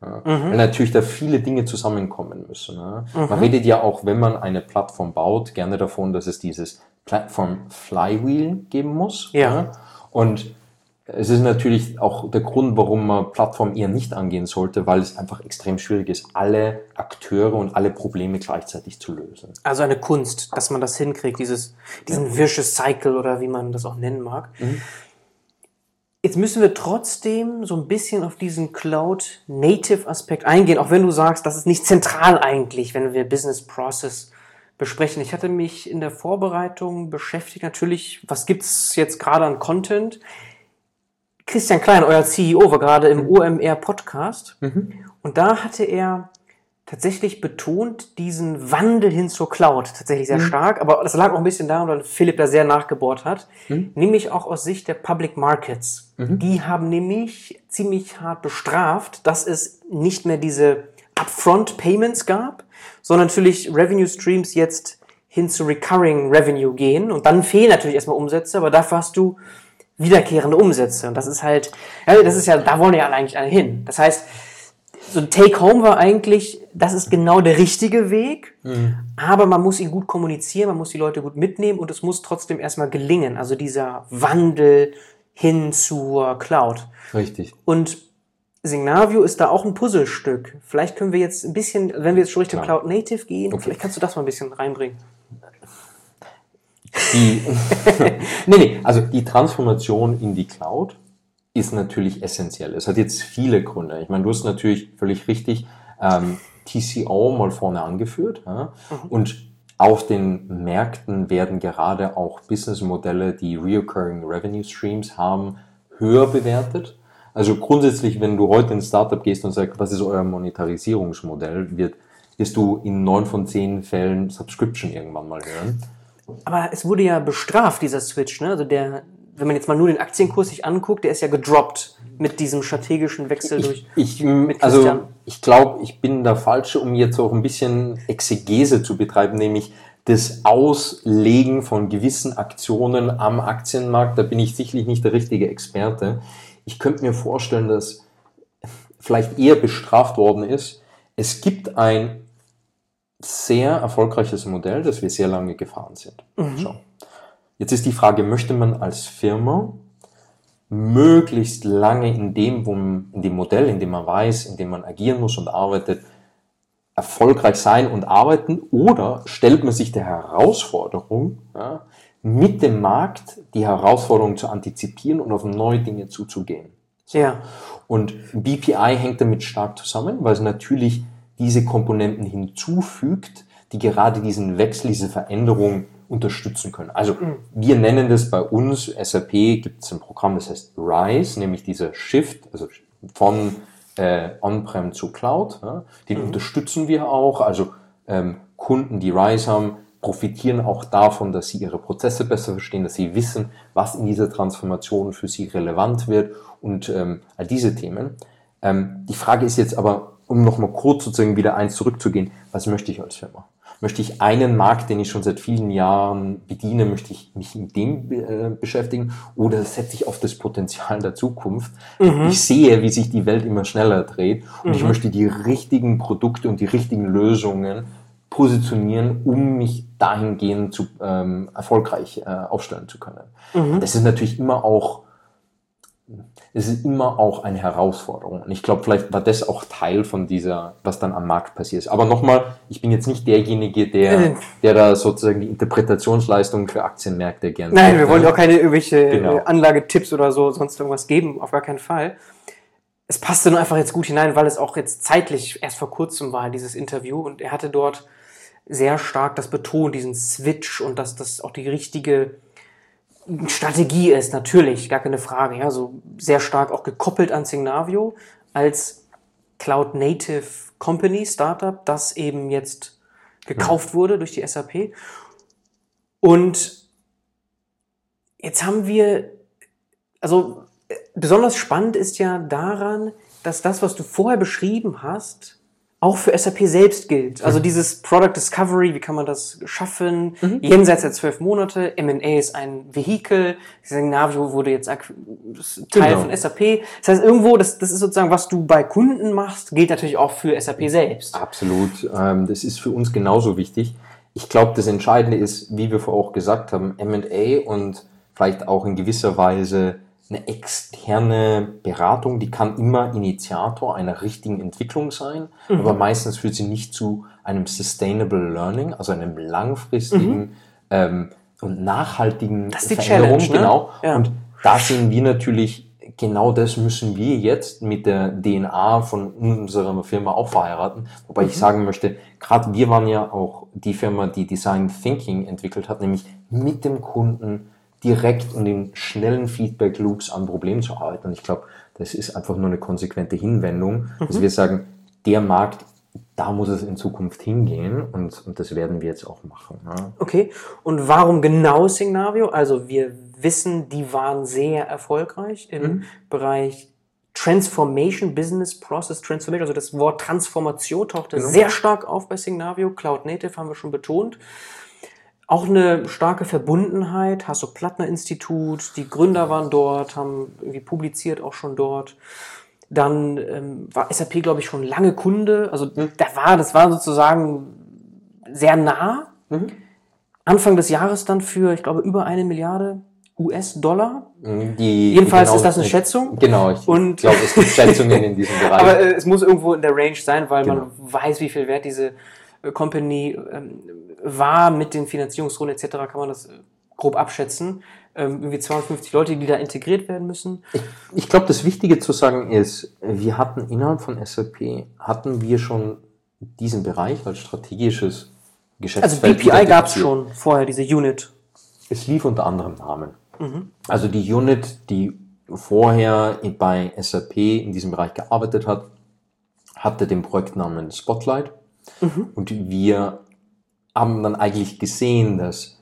Ja. Mhm. Weil natürlich da viele Dinge zusammenkommen müssen. Ja. Mhm. Man redet ja auch, wenn man eine Plattform baut, gerne davon, dass es dieses Plattform Flywheel geben muss. Ja. Ja. Und es ist natürlich auch der Grund, warum man Plattformen eher nicht angehen sollte, weil es einfach extrem schwierig ist, alle Akteure und alle Probleme gleichzeitig zu lösen. Also eine Kunst, dass man das hinkriegt, dieses, diesen ja. Vicious Cycle oder wie man das auch nennen mag. Mhm. Jetzt müssen wir trotzdem so ein bisschen auf diesen Cloud-Native-Aspekt eingehen, auch wenn du sagst, das ist nicht zentral eigentlich, wenn wir Business Process besprechen. Ich hatte mich in der Vorbereitung beschäftigt, natürlich, was gibt's jetzt gerade an Content? Christian Klein, euer C E O, war gerade im O M R-Podcast mhm. und da hatte er tatsächlich betont diesen Wandel hin zur Cloud, tatsächlich sehr mhm. stark, aber das lag auch ein bisschen daran, weil Philipp da sehr nachgebohrt hat, mhm. nämlich auch aus Sicht der Public Markets. Mhm. Die haben nämlich ziemlich hart bestraft, dass es nicht mehr diese Upfront Payments gab, sondern natürlich Revenue Streams jetzt hin zu Recurring Revenue gehen und dann fehlen natürlich erstmal Umsätze, aber dafür hast du wiederkehrende Umsätze und das ist halt, ja, das ist ja, da wollen ja eigentlich alle hin. Das heißt, so ein Take-Home war eigentlich, das ist genau der richtige Weg, mhm. aber man muss ihn gut kommunizieren, man muss die Leute gut mitnehmen und es muss trotzdem erstmal gelingen, also dieser Wandel hin zur Cloud. Richtig. Und Signavio ist da auch ein Puzzlestück. Vielleicht können wir jetzt ein bisschen, wenn wir jetzt schon Richtung ja. Cloud Native gehen, okay. vielleicht kannst du das mal ein bisschen reinbringen. Die, nee, nee, also die Transformation in die Cloud ist natürlich essentiell. Es hat jetzt viele Gründe. Ich meine, du hast natürlich völlig richtig ähm, T C O mal vorne angeführt. Ja? Mhm. Und auf den Märkten werden gerade auch Businessmodelle, die Recurring Revenue Streams haben, höher bewertet. Also grundsätzlich, wenn du heute in ein Startup gehst und sagst, was ist euer Monetarisierungsmodell, wird, wirst du in neun von zehn Fällen Subscription irgendwann mal hören. Aber es wurde ja bestraft, dieser Switch, ne? Also der, wenn man jetzt mal nur den Aktienkurs sich anguckt, der ist ja gedroppt mit diesem strategischen Wechsel ich, durch. Ich, mit also ich glaube, ich bin der Falsche, um jetzt auch ein bisschen Exegese zu betreiben, nämlich das Auslegen von gewissen Aktionen am Aktienmarkt. Da bin ich sicherlich nicht der richtige Experte. Ich könnte mir vorstellen, dass vielleicht eher bestraft worden ist. Es gibt ein sehr erfolgreiches Modell, das wir sehr lange gefahren sind. Mhm. So. Jetzt ist die Frage, möchte man als Firma möglichst lange in dem, wo man, in dem Modell, in dem man weiß, in dem man agieren muss und arbeitet, erfolgreich sein und arbeiten, oder stellt man sich der Herausforderung, ja, mit dem Markt die Herausforderung zu antizipieren und auf neue Dinge zuzugehen. So. Ja. Und B P I hängt damit stark zusammen, weil es natürlich diese Komponenten hinzufügt, die gerade diesen Wechsel, diese Veränderung unterstützen können. Also wir nennen das bei uns, S A P gibt es ein Programm, das heißt RISE, nämlich dieser Shift, also von äh, On-Prem zu Cloud. Ja, den mhm. unterstützen wir auch. Also ähm, Kunden, die RISE haben, profitieren auch davon, dass sie ihre Prozesse besser verstehen, dass sie wissen, was in dieser Transformation für sie relevant wird und ähm, all diese Themen. Ähm, die Frage ist jetzt aber, um nochmal kurz sozusagen wieder eins zurückzugehen, was möchte ich als Firma? Möchte ich einen Markt, den ich schon seit vielen Jahren bediene, möchte ich mich mit dem äh, beschäftigen, oder setze ich auf das Potenzial der Zukunft? Mhm. Ich sehe, wie sich die Welt immer schneller dreht und mhm. ich möchte die richtigen Produkte und die richtigen Lösungen positionieren, um mich dahingehend zu, ähm, erfolgreich äh, aufstellen zu können. Mhm. Das ist natürlich immer auch Es ist immer auch eine Herausforderung. Und ich glaube, vielleicht war das auch Teil von dieser, was dann am Markt passiert ist. Aber nochmal, ich bin jetzt nicht derjenige, der, der da sozusagen die Interpretationsleistung für Aktienmärkte gerne. Nein, wir wollen auch keine irgendwelche genau. Anlagetipps oder so, sonst irgendwas geben, auf gar keinen Fall. Es passte nur einfach jetzt gut hinein, weil es auch jetzt zeitlich erst vor kurzem war, dieses Interview. Und er hatte dort sehr stark das betont, diesen Switch, und dass das auch die richtige Strategie ist, natürlich, gar keine Frage, ja, so sehr stark auch gekoppelt an Signavio als Cloud-Native Company, Startup, das eben jetzt gekauft ja. wurde durch die S A P. Und jetzt haben wir, also besonders spannend ist ja daran, dass das, was du vorher beschrieben hast, auch für S A P selbst gilt. Also dieses Product Discovery, wie kann man das schaffen? Mhm. Jenseits der zwölf Monate. M and A ist ein Vehikel. Signavio wurde jetzt Teil genau. von S A P. Das heißt, irgendwo, das, das ist sozusagen, was du bei Kunden machst, gilt natürlich auch für S A P selbst. Absolut. Das ist für uns genauso wichtig. Ich glaube, das Entscheidende ist, wie wir vorher auch gesagt haben, M and A und vielleicht auch in gewisser Weise eine externe Beratung, die kann immer Initiator einer richtigen Entwicklung sein, mhm. aber meistens führt sie nicht zu einem Sustainable Learning, also einem langfristigen mhm. ähm, und nachhaltigen das ist die Veränderung. Challenge, ne? Genau. Ja. Und da sehen wir natürlich, genau das müssen wir jetzt mit der D N A von unserer Firma auch verheiraten. Wobei mhm. ich sagen möchte, gerade wir waren ja auch die Firma, die Design Thinking entwickelt hat, nämlich mit dem Kunden direkt und in schnellen Feedback-Loops an Problemen zu arbeiten. Und ich glaube, das ist einfach nur eine konsequente Hinwendung, mhm. dass wir sagen, der Markt, da muss es in Zukunft hingehen und, und das werden wir jetzt auch machen. Ja. Okay, und warum genau Signavio? Also wir wissen, die waren sehr erfolgreich im mhm. Bereich Transformation, Business Process Transformation, also das Wort Transformation tauchte genau. sehr stark auf bei Signavio. Cloud Native haben wir schon betont. Auch eine starke Verbundenheit, Hasso-Plattner-Institut, die Gründer waren dort, haben irgendwie publiziert auch schon dort. Dann ähm, war S A P, glaube ich, schon lange Kunde, also mhm. da war, das war sozusagen sehr nah. Mhm. Anfang des Jahres dann für, ich glaube, über eine Milliarde U S-Dollar. Die, Jedenfalls genau, ist das eine Schätzung. Genau, ich und glaube, es gibt Schätzungen in diesem Bereich. Aber äh, es muss irgendwo in der Range sein, weil genau. man weiß, wie viel wert diese äh, Company ähm, war mit den Finanzierungsrunden et cetera, kann man das äh, grob abschätzen. Ähm, irgendwie zweihundertfünfzig Leute, die da integriert werden müssen. Ich, ich glaube, das Wichtige zu sagen ist, wir hatten innerhalb von S A P, hatten wir schon diesen Bereich als strategisches Geschäftsfeld. Also B P I gab es schon vorher, diese Unit. Es lief unter anderem Namen. Mhm. Also die Unit, die vorher bei S A P in diesem Bereich gearbeitet hat, hatte den Projektnamen Spotlight. Mhm. Und wir haben dann eigentlich gesehen, dass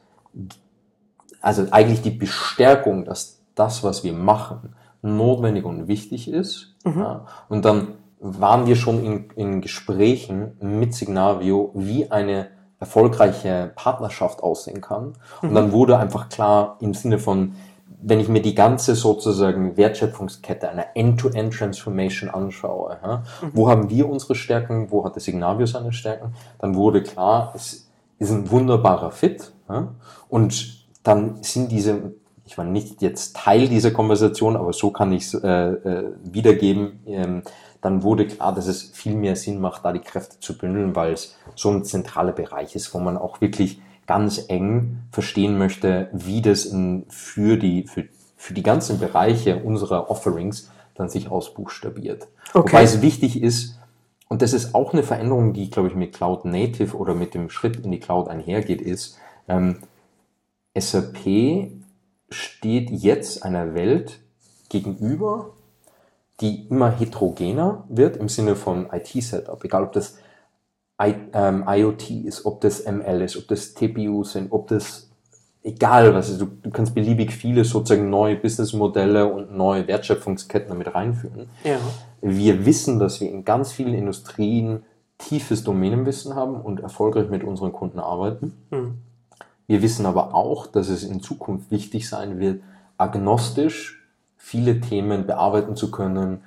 also eigentlich die Bestärkung, dass das, was wir machen, notwendig und wichtig ist. Mhm. Ja. Und dann waren wir schon in, in Gesprächen mit Signavio, wie eine erfolgreiche Partnerschaft aussehen kann. Mhm. Und dann wurde einfach klar im Sinne von, wenn ich mir die ganze sozusagen Wertschöpfungskette einer End-to-End-Transformation anschaue, ja, mhm. wo haben wir unsere Stärken, wo hat der Signavio seine Stärken, dann wurde klar, es ist ein wunderbarer Fit. Ja, und dann sind diese, ich war nicht jetzt Teil dieser Konversation, aber so kann ich es äh, äh, wiedergeben, ähm, dann wurde klar, dass es viel mehr Sinn macht, da die Kräfte zu bündeln, weil es so ein zentraler Bereich ist, wo man auch wirklich ganz eng verstehen möchte, wie das in, für die, für, für die ganzen Bereiche unserer Offerings dann sich ausbuchstabiert. Okay. Wobei es wichtig ist, und das ist auch eine Veränderung, die, glaube ich, mit Cloud Native oder mit dem Schritt in die Cloud einhergeht, ist, ähm, S A P steht jetzt einer Welt gegenüber, die immer heterogener wird im Sinne von I T-Setup, egal ob das I, ähm, IoT ist, ob das M L ist, ob das T P U sind, ob das, egal was ist, du, du kannst beliebig viele sozusagen neue Businessmodelle und neue Wertschöpfungsketten damit reinführen. Ja. Wir wissen, dass wir in ganz vielen Industrien tiefes Domänenwissen haben und erfolgreich mit unseren Kunden arbeiten. Mhm. Wir wissen aber auch, dass es in Zukunft wichtig sein wird, agnostisch viele Themen bearbeiten zu können,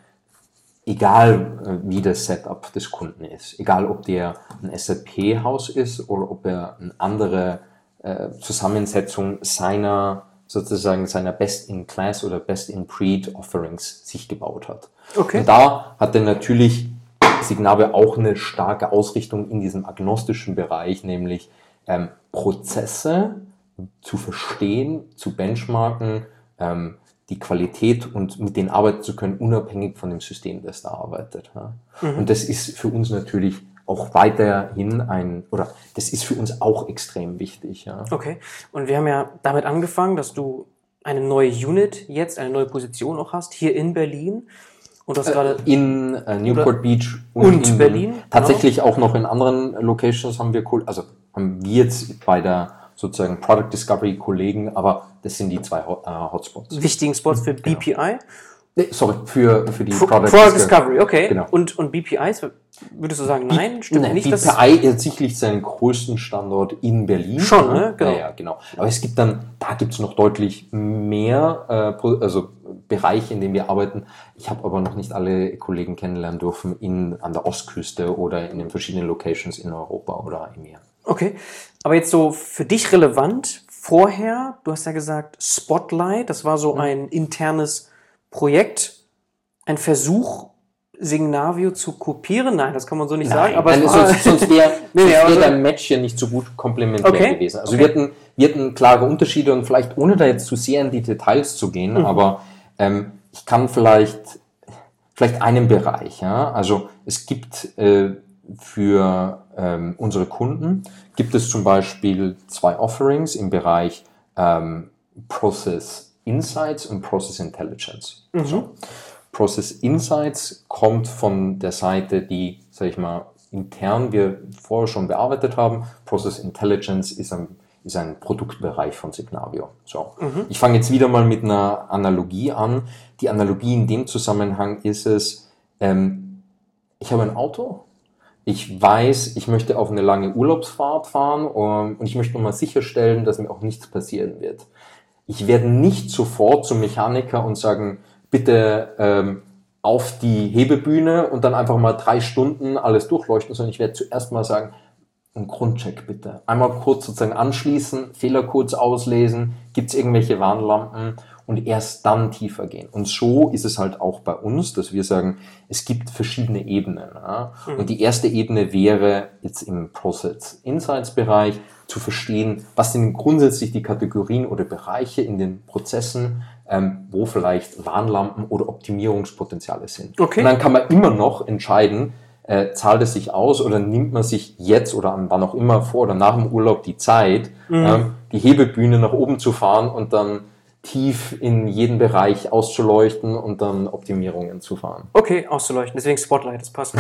egal wie das Setup des Kunden ist. Egal, ob der ein S A P-Haus ist oder ob er eine andere äh, Zusammensetzung seiner, sozusagen seiner Best-in-Class oder Best-in-Breed-Offerings sich gebaut hat. Okay. Und da hat er natürlich Signavio auch eine starke Ausrichtung in diesem agnostischen Bereich, nämlich ähm, Prozesse zu verstehen, zu benchmarken, ähm, die Qualität und mit denen arbeiten zu können, unabhängig von dem System, das da arbeitet. Ja. Mhm. Und das ist für uns natürlich auch weiterhin ein, oder das ist für uns auch extrem wichtig. Ja. Okay, und wir haben ja damit angefangen, dass du eine neue Unit jetzt, eine neue Position auch hast, hier in Berlin. Und das äh, gerade in äh, Newport Beach und, und in Berlin. Tatsächlich genau. Auch noch in anderen Locations haben wir, also haben wir jetzt bei der sozusagen Product Discovery Kollegen, aber das sind die zwei äh, Hotspots. Wichtigen Spots für B P I? Genau. Nee, sorry, für, für die Pro, Product, Product Discovery. Discovery, okay. Genau. Und, und B P Is, Würdest du sagen, nein, stimmt nein, nicht? B P I hat sicherlich seinen größten Standort in Berlin. Schon, ne? Genau. Ja, ja, genau. Aber es gibt dann, da gibt es noch deutlich mehr, äh, also Bereiche, in denen wir arbeiten. Ich habe aber noch nicht alle Kollegen kennenlernen dürfen in, an der Ostküste oder in den verschiedenen Locations in Europa oder im Meer. Okay, aber jetzt so für dich relevant, vorher, du hast ja gesagt Spotlight, das war so ein internes Projekt, ein Versuch, Signavio zu kopieren? Nein, das kann man so nicht Nein, sagen. Aber nein, sonst, sonst wäre nee, nee, wär also, der Match ja nicht so gut komplementär okay, gewesen. Also okay. wir, hatten, wir hatten klare Unterschiede und vielleicht, ohne da jetzt zu sehr in die Details zu gehen, mhm. aber ähm, ich kann vielleicht, vielleicht einen Bereich, ja, also es gibt äh, für ähm, unsere Kunden, gibt es zum Beispiel zwei Offerings im Bereich ähm, Process Insights und Process Intelligence. Mhm. So. Process Insights kommt von der Seite, die, sag ich mal, intern wir vorher schon bearbeitet haben. Process Intelligence ist ein, ist ein Produktbereich von Signavio. So. Mhm. Ich fange jetzt wieder mal mit einer Analogie an. Die Analogie in dem Zusammenhang ist es, ähm, ich habe ein Auto, ich weiß, ich möchte auf eine lange Urlaubsfahrt fahren um, und ich möchte nochmal sicherstellen, dass mir auch nichts passieren wird. Ich werde nicht sofort zum Mechaniker und sagen, bitte ähm, auf die Hebebühne und dann einfach mal drei Stunden alles durchleuchten, sondern ich werde zuerst mal sagen, einen Grundcheck bitte. Einmal kurz sozusagen anschließen, Fehlercodes auslesen, gibt es irgendwelche Warnlampen und erst dann tiefer gehen. Und so ist es halt auch bei uns, dass wir sagen, es gibt verschiedene Ebenen. Ja? Mhm. Und die erste Ebene wäre jetzt im Process Insights Bereich zu verstehen, was sind grundsätzlich die Kategorien oder Bereiche in den Prozessen, ähm, wo vielleicht Warnlampen oder Optimierungspotenziale sind. Okay. Und dann kann man immer noch entscheiden, äh, zahlt es sich aus oder nimmt man sich jetzt oder an wann auch immer vor oder nach dem Urlaub die Zeit, mhm. ähm, die Hebebühne nach oben zu fahren und dann tief in jeden Bereich auszuleuchten und dann Optimierungen zu fahren. Okay, auszuleuchten, deswegen Spotlight, das passt.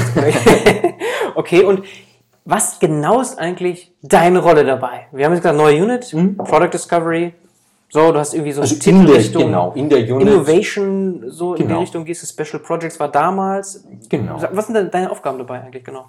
Okay, und was genau ist eigentlich deine Rolle dabei? Wir haben jetzt gesagt, neue Unit, mhm. Product Discovery, so, du hast irgendwie so also in der, genau, in der Unit. Innovation, so in genau. die Richtung gehst du, Special Projects war damals. Genau. Was sind denn deine Aufgaben dabei eigentlich genau?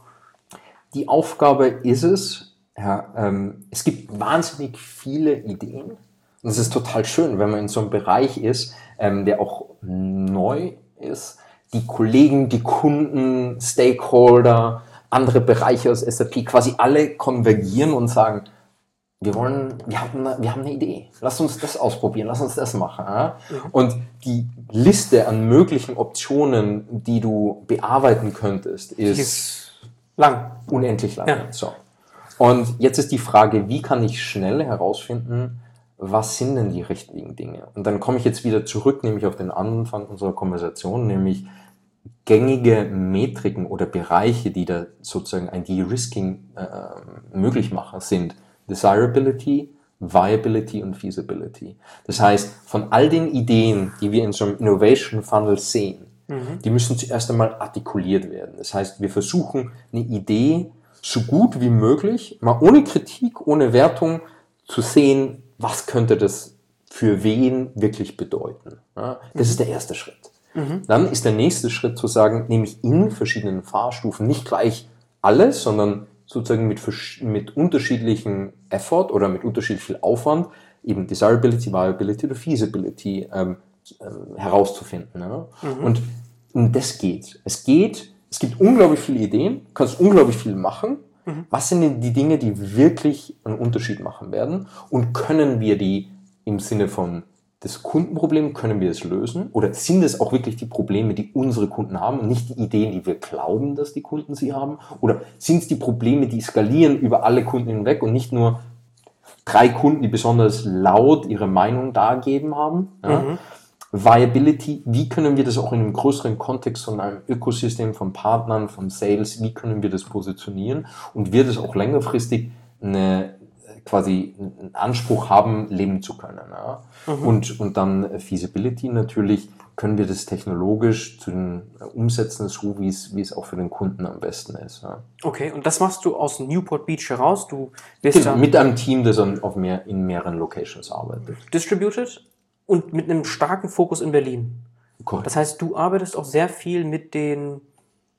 Die Aufgabe ist es, ja, ähm, es gibt wahnsinnig viele Ideen. Und es ist total schön, wenn man in so einem Bereich ist, ähm, der auch neu ist. Die Kollegen, die Kunden, Stakeholder, andere Bereiche aus S A P, quasi alle konvergieren und sagen, wir wollen, wir haben, eine, wir haben eine Idee. Lass uns das ausprobieren, lass uns das machen. Ja? Mhm. Und die Liste an möglichen Optionen, die du bearbeiten könntest, ist, ist lang, unendlich lang. Ja. So. Und jetzt ist die Frage, wie kann ich schnell herausfinden, was sind denn die richtigen Dinge? Und dann komme ich jetzt wieder zurück, nämlich auf den Anfang unserer Konversation, nämlich gängige Metriken oder Bereiche, die da sozusagen ein De-Risking äh, möglich machen, sind Desirability, Viability und Feasibility. Das heißt, von all den Ideen, die wir in so einem Innovation Funnel sehen, mhm. die müssen zuerst einmal artikuliert werden. Das heißt, wir versuchen eine Idee so gut wie möglich, mal ohne Kritik, ohne Wertung, zu sehen, was könnte das für wen wirklich bedeuten. Ja, das mhm. ist der erste Schritt. Mhm. Dann ist der nächste Schritt zu sagen, nämlich in verschiedenen Fahrstufen nicht gleich alles, sondern sozusagen mit, mit unterschiedlichen Effort oder mit unterschiedlich viel Aufwand eben Desirability, Viability oder Feasibility ähm, äh, herauszufinden. Ja? Mhm. Und um das geht. Es geht, es gibt unglaublich viele Ideen, du kannst unglaublich viel machen. Mhm. Was sind denn die Dinge, die wirklich einen Unterschied machen werden? Und können wir die im Sinne von das Kundenproblem, können wir es lösen? Oder sind es auch wirklich die Probleme, die unsere Kunden haben und nicht die Ideen, die wir glauben, dass die Kunden sie haben? Oder sind es die Probleme, die skalieren über alle Kunden hinweg und nicht nur drei Kunden, die besonders laut ihre Meinung dargeben haben? Ja? Mhm. Viability, wie können wir das auch in einem größeren Kontext von einem Ökosystem, von Partnern, von Sales, wie können wir das positionieren? Und wird es auch längerfristig eine quasi einen Anspruch haben, leben zu können. Ja? Mhm. Und, und dann Feasibility natürlich, können wir das technologisch zu den umsetzen, so wie es, wie es auch für den Kunden am besten ist. Ja? Okay, und das machst du aus Newport Beach heraus? Du bist genau, mit einem Team, das auf mehr, in mehreren Locations arbeitet. Distributed und mit einem starken Fokus in Berlin. Correct. Das heißt, du arbeitest auch sehr viel mit den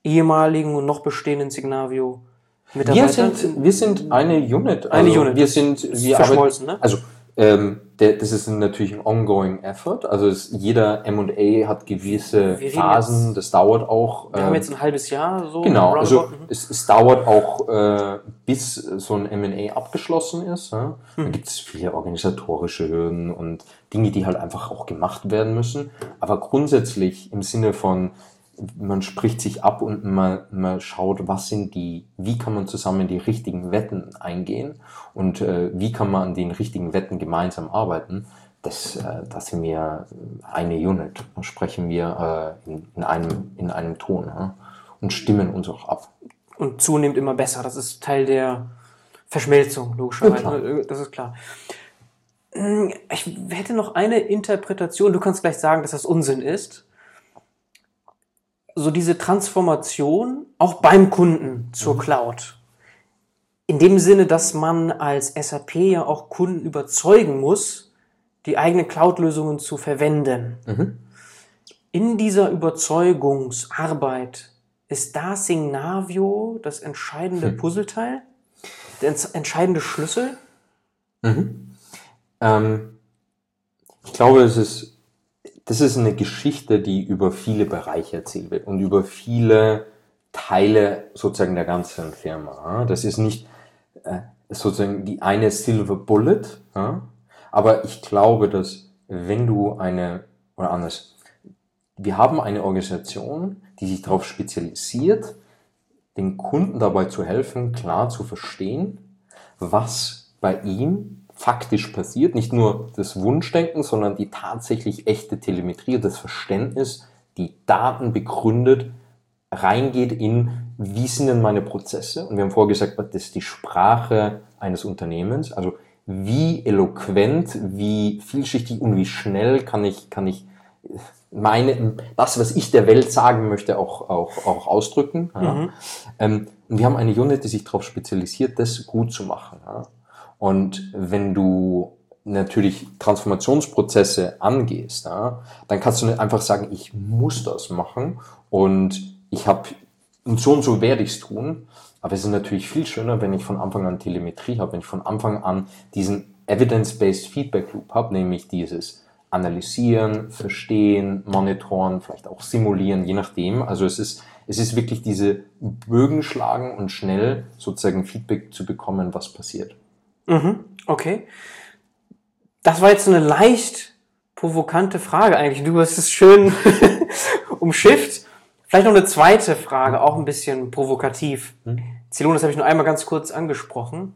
ehemaligen und noch bestehenden Signavio Wir sind, wir sind eine Unit. Eine also Unit. Wir sind, wir verschmolzen, arbeiten, ne? Also, ähm, der, das ist natürlich ein ongoing effort. Also es, jeder M und A hat gewisse Wir reden Phasen. jetzt- Das dauert auch. Wir ähm, haben jetzt ein halbes Jahr so. Genau, also roundabout. Mhm. es, es dauert auch, äh, bis so ein M und A abgeschlossen ist. Ja? Da gibt es viele organisatorische Hürden und Dinge, die halt einfach auch gemacht werden müssen. Aber grundsätzlich im Sinne von, man spricht sich ab und man, man schaut, was sind die, wie kann man zusammen die richtigen Wetten eingehen und äh, wie kann man an den richtigen Wetten gemeinsam arbeiten. Das, äh, das sind wir eine Unit. Da sprechen wir äh, in, in, einem, in einem Ton. Ja? Und stimmen uns auch ab. Und zunehmend immer besser. Das ist Teil der Verschmelzung, logischerweise. Ja, klar. Das ist klar. Ich hätte noch eine Interpretation. Du kannst gleich sagen, dass das Unsinn ist. So diese Transformation, auch beim Kunden zur mhm. Cloud. In dem Sinne, dass man als S A P ja auch Kunden überzeugen muss, die eigenen Cloud-Lösungen zu verwenden. Mhm. In dieser Überzeugungsarbeit ist da Signavio das entscheidende hm. Puzzleteil? Der ents- entscheidende Schlüssel? Mhm. Ähm, ich glaube, es ist, das ist eine Geschichte, die über viele Bereiche erzählt wird und über viele Teile sozusagen der ganzen Firma. Das ist nicht äh, sozusagen die eine Silver Bullet, aber ich glaube, dass wenn du eine, oder anders, wir haben eine Organisation, die sich darauf spezialisiert, den Kunden dabei zu helfen, klar zu verstehen, was bei ihm faktisch passiert. Nicht nur das Wunschdenken, sondern die tatsächlich echte Telemetrie, das Verständnis, die Daten begründet, reingeht in, wie sind denn meine Prozesse? Und wir haben vorher gesagt, das ist die Sprache eines Unternehmens. Also wie eloquent, wie vielschichtig und wie schnell kann ich, kann ich meine, das, was ich der Welt sagen möchte, auch, auch, auch ausdrücken. Ja. Mhm. Ähm, und wir haben eine Unit, die sich darauf spezialisiert, das gut zu machen. Ja. Und wenn du natürlich Transformationsprozesse angehst, ja, dann kannst du nicht einfach sagen, ich muss das machen und ich habe, und so und so werde ich es tun. Aber es ist natürlich viel schöner, wenn ich von Anfang an Telemetrie habe, wenn ich von Anfang an diesen Evidence-Based Feedback Loop habe, nämlich dieses Analysieren, Verstehen, Monitoren, vielleicht auch simulieren, je nachdem. Also es ist, es ist wirklich diese Bögen schlagen und schnell sozusagen Feedback zu bekommen, was passiert. Mhm, okay. Das war jetzt eine leicht provokante Frage eigentlich. Du hast es schön umschifft. Vielleicht noch eine zweite Frage, auch ein bisschen provokativ. Hm? Celonis habe ich nur einmal ganz kurz angesprochen.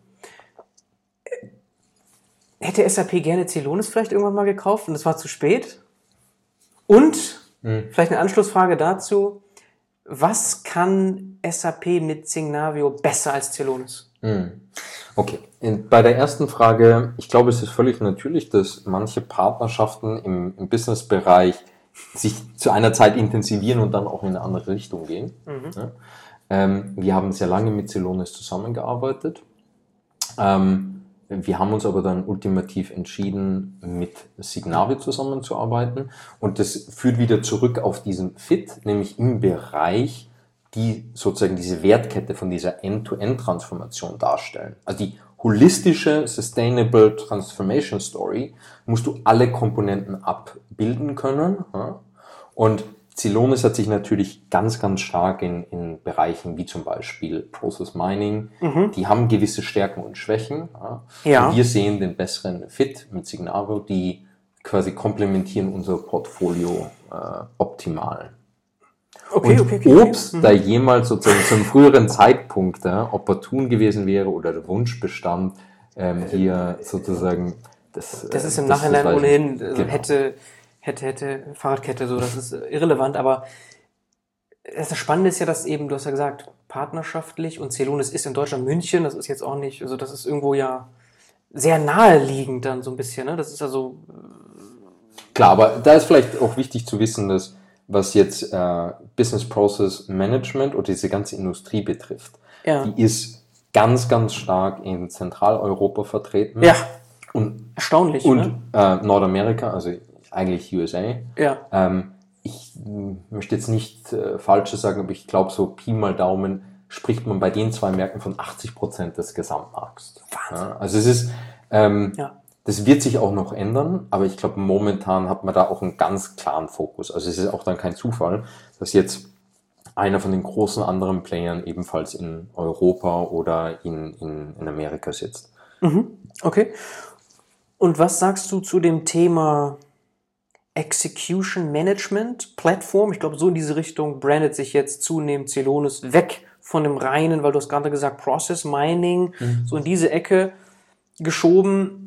Hätte S A P gerne Celonis vielleicht irgendwann mal gekauft und es war zu spät? Und, hm. vielleicht eine Anschlussfrage dazu, was kann S A P mit Signavio besser als Celonis? Hm. Okay, bei der ersten Frage, ich glaube, es ist völlig natürlich, dass manche Partnerschaften im, im Businessbereich sich zu einer Zeit intensivieren und dann auch in eine andere Richtung gehen. Mhm. Ja. Ähm, wir haben sehr lange mit Celonis zusammengearbeitet. Ähm, wir haben uns aber dann ultimativ entschieden, mit Signavio zusammenzuarbeiten. Und das führt wieder zurück auf diesen Fit, nämlich im Bereich, die sozusagen diese Wertkette von dieser End-to-End-Transformation darstellen. Also die holistische Sustainable Transformation Story musst du alle Komponenten abbilden können. Ja? Und Celonis hat sich natürlich ganz, ganz stark in, in Bereichen wie zum Beispiel Process Mining, mhm. die haben gewisse Stärken und Schwächen. Ja? Ja. Und wir sehen den besseren Fit mit Signavio, die quasi komplementieren unser Portfolio äh, optimal. Okay, und okay, okay, ob okay. Mhm. da jemals sozusagen zu einem früheren Zeitpunkt ja, opportun gewesen wäre oder der Wunsch bestand, ähm, hier sozusagen das... Das ist im das, Nachhinein das ohnehin, also genau. hätte, hätte, hätte, Fahrradkette, so, das ist irrelevant, aber das Spannende ist ja, dass eben, du hast ja gesagt, partnerschaftlich und Celonis ist in Deutschland München, das ist jetzt auch nicht, also das ist irgendwo ja sehr naheliegend dann so ein bisschen, ne? Das ist ja so... Klar, aber da ist vielleicht auch wichtig zu wissen, dass was jetzt äh, Business Process Management oder diese ganze Industrie betrifft, ja. die ist ganz, ganz stark in Zentraleuropa vertreten. Ja, und, erstaunlich. Und ne? äh, Nordamerika, also eigentlich U S A. Ja. Ähm, ich möchte jetzt nicht äh, Falsches sagen, aber ich glaube, so Pi mal Daumen spricht man bei den zwei Märkten von achtzig Prozent des Gesamtmarkts. Ja, also es ist, ähm, ja. das wird sich auch noch ändern, aber ich glaube, momentan hat man da auch einen ganz klaren Fokus. Also es ist auch dann kein Zufall, dass jetzt einer von den großen anderen Playern ebenfalls in Europa oder in, in, in Amerika sitzt. Mhm. Okay. Und was sagst du zu dem Thema Execution Management Plattform? Ich glaube, so in diese Richtung brandet sich jetzt zunehmend Celonis weg von dem reinen, weil du hast gerade gesagt, Process Mining, mhm. so in diese Ecke geschoben.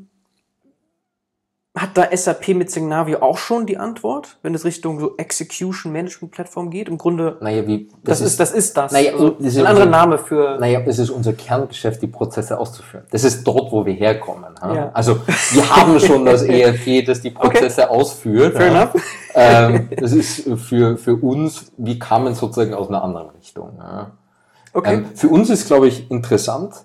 Hat da S A P mit Signavio auch schon die Antwort, wenn es Richtung so Execution Management Plattform geht? Im Grunde, naja, wie, das, das ist das. Ist das. Naja, also, das ist ein anderer Name für... Naja, es ist unser Kerngeschäft, die Prozesse auszuführen. Das ist dort, wo wir herkommen. Ja? Also wir haben schon das E R P, das die Prozesse okay. ausführt. Fair ja? enough. Ähm, das ist für, für uns, wir kamen sozusagen aus einer anderen Richtung. Ja? Okay. Ähm, für uns ist, glaube ich, interessant,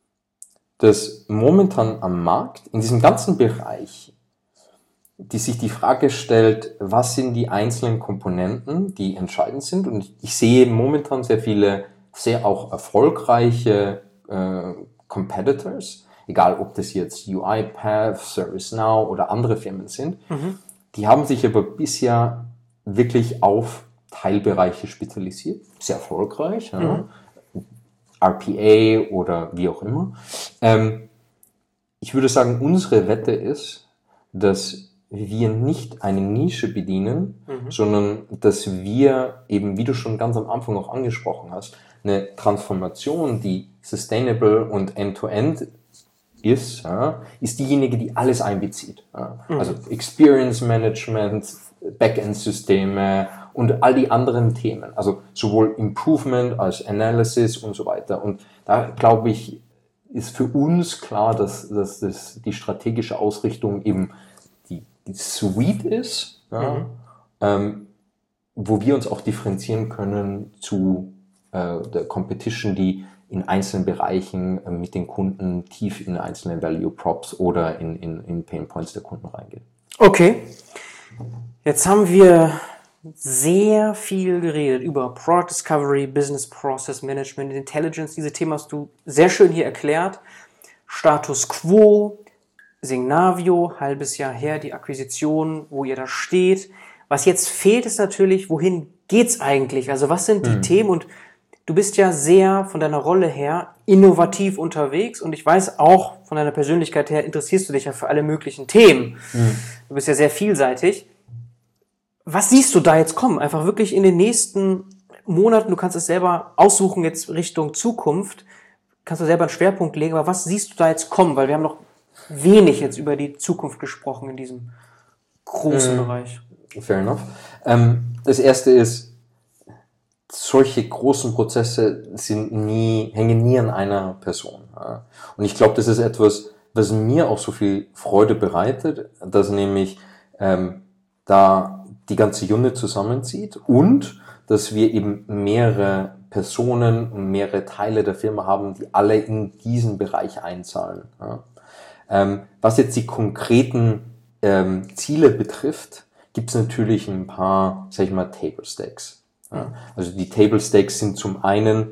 dass momentan am Markt, in diesem ganzen Bereich, die sich die Frage stellt, was sind die einzelnen Komponenten, die entscheidend sind. Und ich sehe momentan sehr viele, sehr auch erfolgreiche äh, Competitors, egal ob das jetzt UiPath, ServiceNow oder andere Firmen sind, mhm. die haben sich aber bisher wirklich auf Teilbereiche spezialisiert, sehr erfolgreich, mhm. ja. R P A oder wie auch immer. Ähm, ich würde sagen, unsere Wette ist, dass wir nicht eine Nische bedienen, mhm. sondern dass wir eben, wie du schon ganz am Anfang auch angesprochen hast, eine Transformation, die sustainable und end-to-end ist, ja, ist diejenige, die alles einbezieht. Ja. Mhm. Also Experience Management, Backend-Systeme und all die anderen Themen. Also sowohl Improvement als Analysis und so weiter. Und da glaube ich, ist für uns klar, dass, dass das die strategische Ausrichtung eben Suite ist, ja, mhm. ähm, wo wir uns auch differenzieren können zu äh, der Competition, die in einzelnen Bereichen äh, mit den Kunden tief in einzelne Value Props oder in, in, in Pain Points der Kunden reingeht. Okay, jetzt haben wir sehr viel geredet über Product Discovery, Business Process Management, Intelligence. Diese Themen hast du sehr schön hier erklärt. Status Quo, Signavio, halbes Jahr her, die Akquisition, wo ihr da steht. Was jetzt fehlt, ist natürlich, wohin geht's eigentlich? Also was sind die hm. Themen? Und du bist ja sehr von deiner Rolle her innovativ unterwegs und ich weiß auch von deiner Persönlichkeit her interessierst du dich ja für alle möglichen Themen. Hm. Du bist ja sehr vielseitig. Was siehst du da jetzt kommen? Einfach wirklich in den nächsten Monaten, du kannst es selber aussuchen jetzt Richtung Zukunft, kannst du selber einen Schwerpunkt legen, aber was siehst du da jetzt kommen? Weil wir haben noch wenig jetzt über die Zukunft gesprochen in diesem großen mm, Bereich. Fair enough. Ähm, das erste ist, solche großen Prozesse sind nie, hängen nie an einer Person. Ja. Und ich glaube, das ist etwas, was mir auch so viel Freude bereitet, dass nämlich ähm, da die ganze Unit zusammenzieht und dass wir eben mehrere Personen und mehrere Teile der Firma haben, die alle in diesen Bereich einzahlen. Ja. Ähm, was jetzt die konkreten ähm, Ziele betrifft, gibt es natürlich ein paar, sag ich mal, Table Stakes. Ja? Also die Table Stakes sind zum einen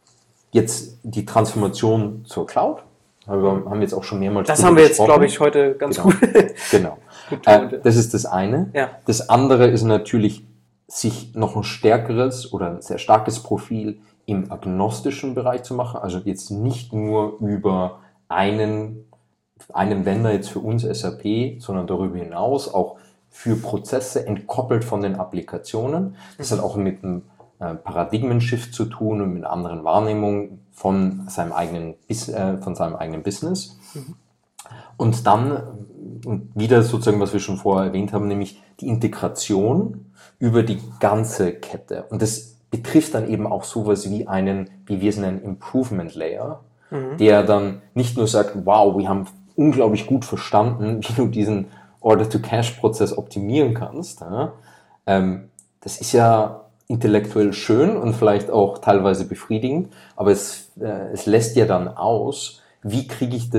jetzt die Transformation zur Cloud. Wir haben jetzt auch schon mehrmals Das haben wir jetzt, glaube ich, heute ganz genau. gut. Genau. äh, das ist das eine. Ja. Das andere ist natürlich, sich noch ein stärkeres oder ein sehr starkes Profil im agnostischen Bereich zu machen. Also jetzt nicht nur über einen einen Vendor jetzt für uns S A P, sondern darüber hinaus auch für Prozesse entkoppelt von den Applikationen. Das hat auch mit einem äh, Paradigmen-Shift zu tun und mit einer anderen Wahrnehmung von seinem eigenen, äh, von seinem eigenen Business. Mhm. Und dann, und wieder sozusagen, was wir schon vorher erwähnt haben, nämlich die Integration über die ganze Kette. Und das betrifft dann eben auch sowas wie einen, wie wir es nennen, Improvement Layer, mhm. der dann nicht nur sagt, wow, wir haben unglaublich gut verstanden, wie du diesen Order-to-Cash-Prozess optimieren kannst. Ja? Ähm, das ist ja intellektuell schön und vielleicht auch teilweise befriedigend, aber es, äh, es lässt ja dann aus, wie kriege ich das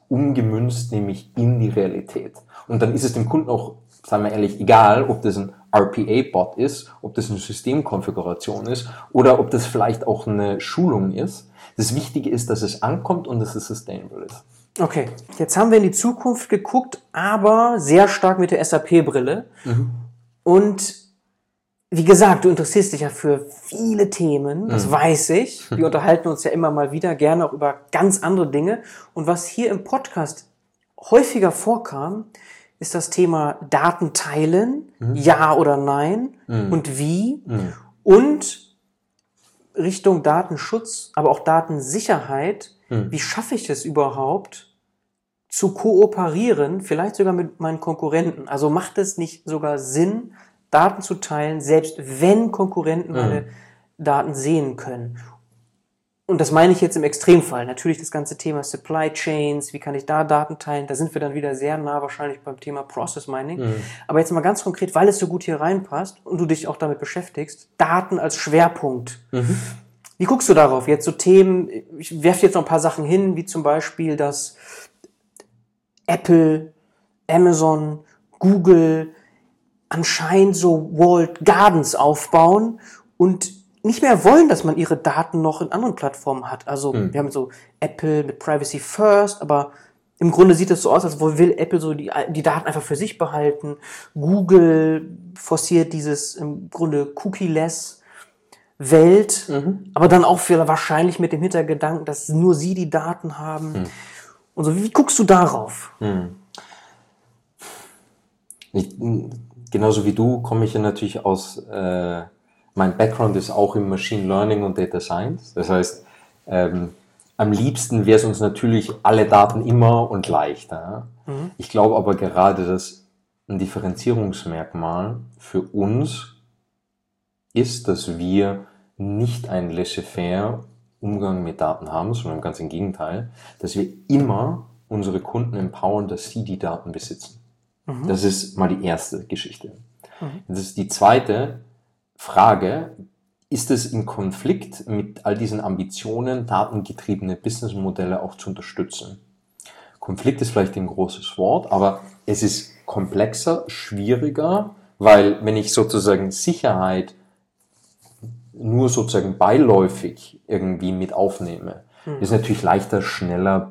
umgemünzt, nämlich in die Realität. Und dann ist es dem Kunden auch, sagen wir ehrlich, egal, ob das ein R P A-Bot ist, ob das eine Systemkonfiguration ist oder ob das vielleicht auch eine Schulung ist. Das Wichtige ist, dass es ankommt und dass es sustainable ist. Okay, jetzt haben wir in die Zukunft geguckt, aber sehr stark mit der S A P-Brille. Mhm. Und wie gesagt, du interessierst dich ja für viele Themen, das mhm. weiß ich. Wir unterhalten uns ja immer mal wieder gerne auch über ganz andere Dinge. Und was hier im Podcast häufiger vorkam, ist das Thema Daten teilen, mhm. ja oder nein mhm. und wie. Mhm. Und Richtung Datenschutz, aber auch Datensicherheit. Mhm. Wie schaffe ich es überhaupt, zu kooperieren, vielleicht sogar mit meinen Konkurrenten? Also macht es nicht sogar Sinn, Daten zu teilen, selbst wenn Konkurrenten mhm. meine Daten sehen können? Und das meine ich jetzt im Extremfall. Natürlich das ganze Thema Supply Chains, wie kann ich da Daten teilen? Da sind wir dann wieder sehr nah wahrscheinlich beim Thema Process Mining. Mhm. Aber jetzt mal ganz konkret, weil es so gut hier reinpasst und du dich auch damit beschäftigst, Daten als Schwerpunkt. Mhm. Wie guckst du darauf? Jetzt so Themen, ich werfe jetzt noch ein paar Sachen hin, wie zum Beispiel, dass Apple, Amazon, Google anscheinend so Walled Gardens aufbauen und nicht mehr wollen, dass man ihre Daten noch in anderen Plattformen hat. Also hm. wir haben so Apple mit Privacy First, aber im Grunde sieht es so aus, als will Apple so die, die Daten einfach für sich behalten. Google forciert dieses im Grunde Cookie-less Welt, mhm. aber dann auch für wahrscheinlich mit dem Hintergedanken, dass nur sie die Daten haben. Hm. Und so, wie guckst du darauf? Hm. Ich, genauso wie du komme ich ja natürlich aus... Äh Mein Background ist auch im Machine Learning und Data Science. Das heißt, ähm, am liebsten wäre es uns natürlich alle Daten immer und leichter. Mhm. Ich glaube aber gerade, dass ein Differenzierungsmerkmal für uns ist, dass wir nicht einen laissez-faire Umgang mit Daten haben, sondern ganz im Gegenteil, dass wir immer unsere Kunden empowern, dass sie die Daten besitzen. Mhm. Das ist mal die erste Geschichte. Mhm. Das ist die zweite Frage, ist es im Konflikt mit all diesen Ambitionen, datengetriebene Businessmodelle auch zu unterstützen? Konflikt ist vielleicht ein großes Wort, aber es ist komplexer, schwieriger, weil wenn ich sozusagen Sicherheit nur sozusagen beiläufig irgendwie mit aufnehme, hm. ist natürlich leichter, schneller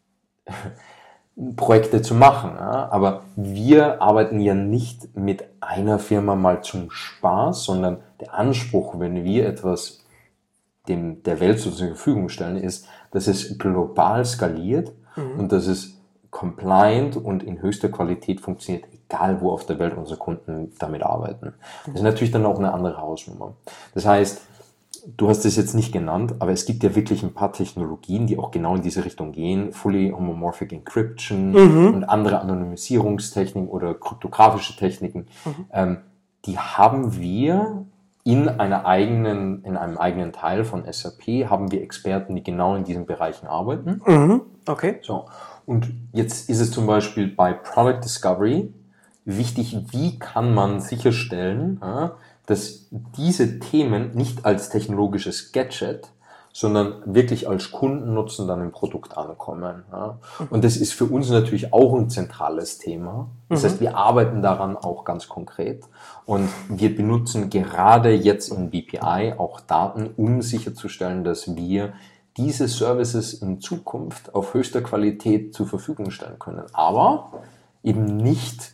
Projekte zu machen. Ja? Aber wir arbeiten ja nicht mit einer Firma mal zum Spaß, sondern der Anspruch, wenn wir etwas dem, der Welt zur Verfügung stellen, ist, dass es global skaliert mhm. und dass es compliant und in höchster Qualität funktioniert, egal wo auf der Welt unsere Kunden damit arbeiten. Das ist natürlich dann auch eine andere Hausnummer. Das heißt, du hast es jetzt nicht genannt, aber es gibt ja wirklich ein paar Technologien, die auch genau in diese Richtung gehen. Fully Homomorphic Encryption mhm. und andere Anonymisierungstechniken oder kryptografische Techniken. Mhm. Ähm, die haben wir in einer eigenen, in einem eigenen Teil von S A P haben wir Experten, die genau in diesen Bereichen arbeiten. Mhm. Okay. So. Und jetzt ist es zum Beispiel bei Product Discovery wichtig, wie kann man sicherstellen, ja, dass diese Themen nicht als technologisches Gadget, sondern wirklich als Kundennutzen dann im Produkt ankommen. Ja. Und das ist für uns natürlich auch ein zentrales Thema. Das mhm. heißt, wir arbeiten daran auch ganz konkret und wir benutzen gerade jetzt im B P I auch Daten, um sicherzustellen, dass wir diese Services in Zukunft auf höchster Qualität zur Verfügung stellen können. Aber eben nicht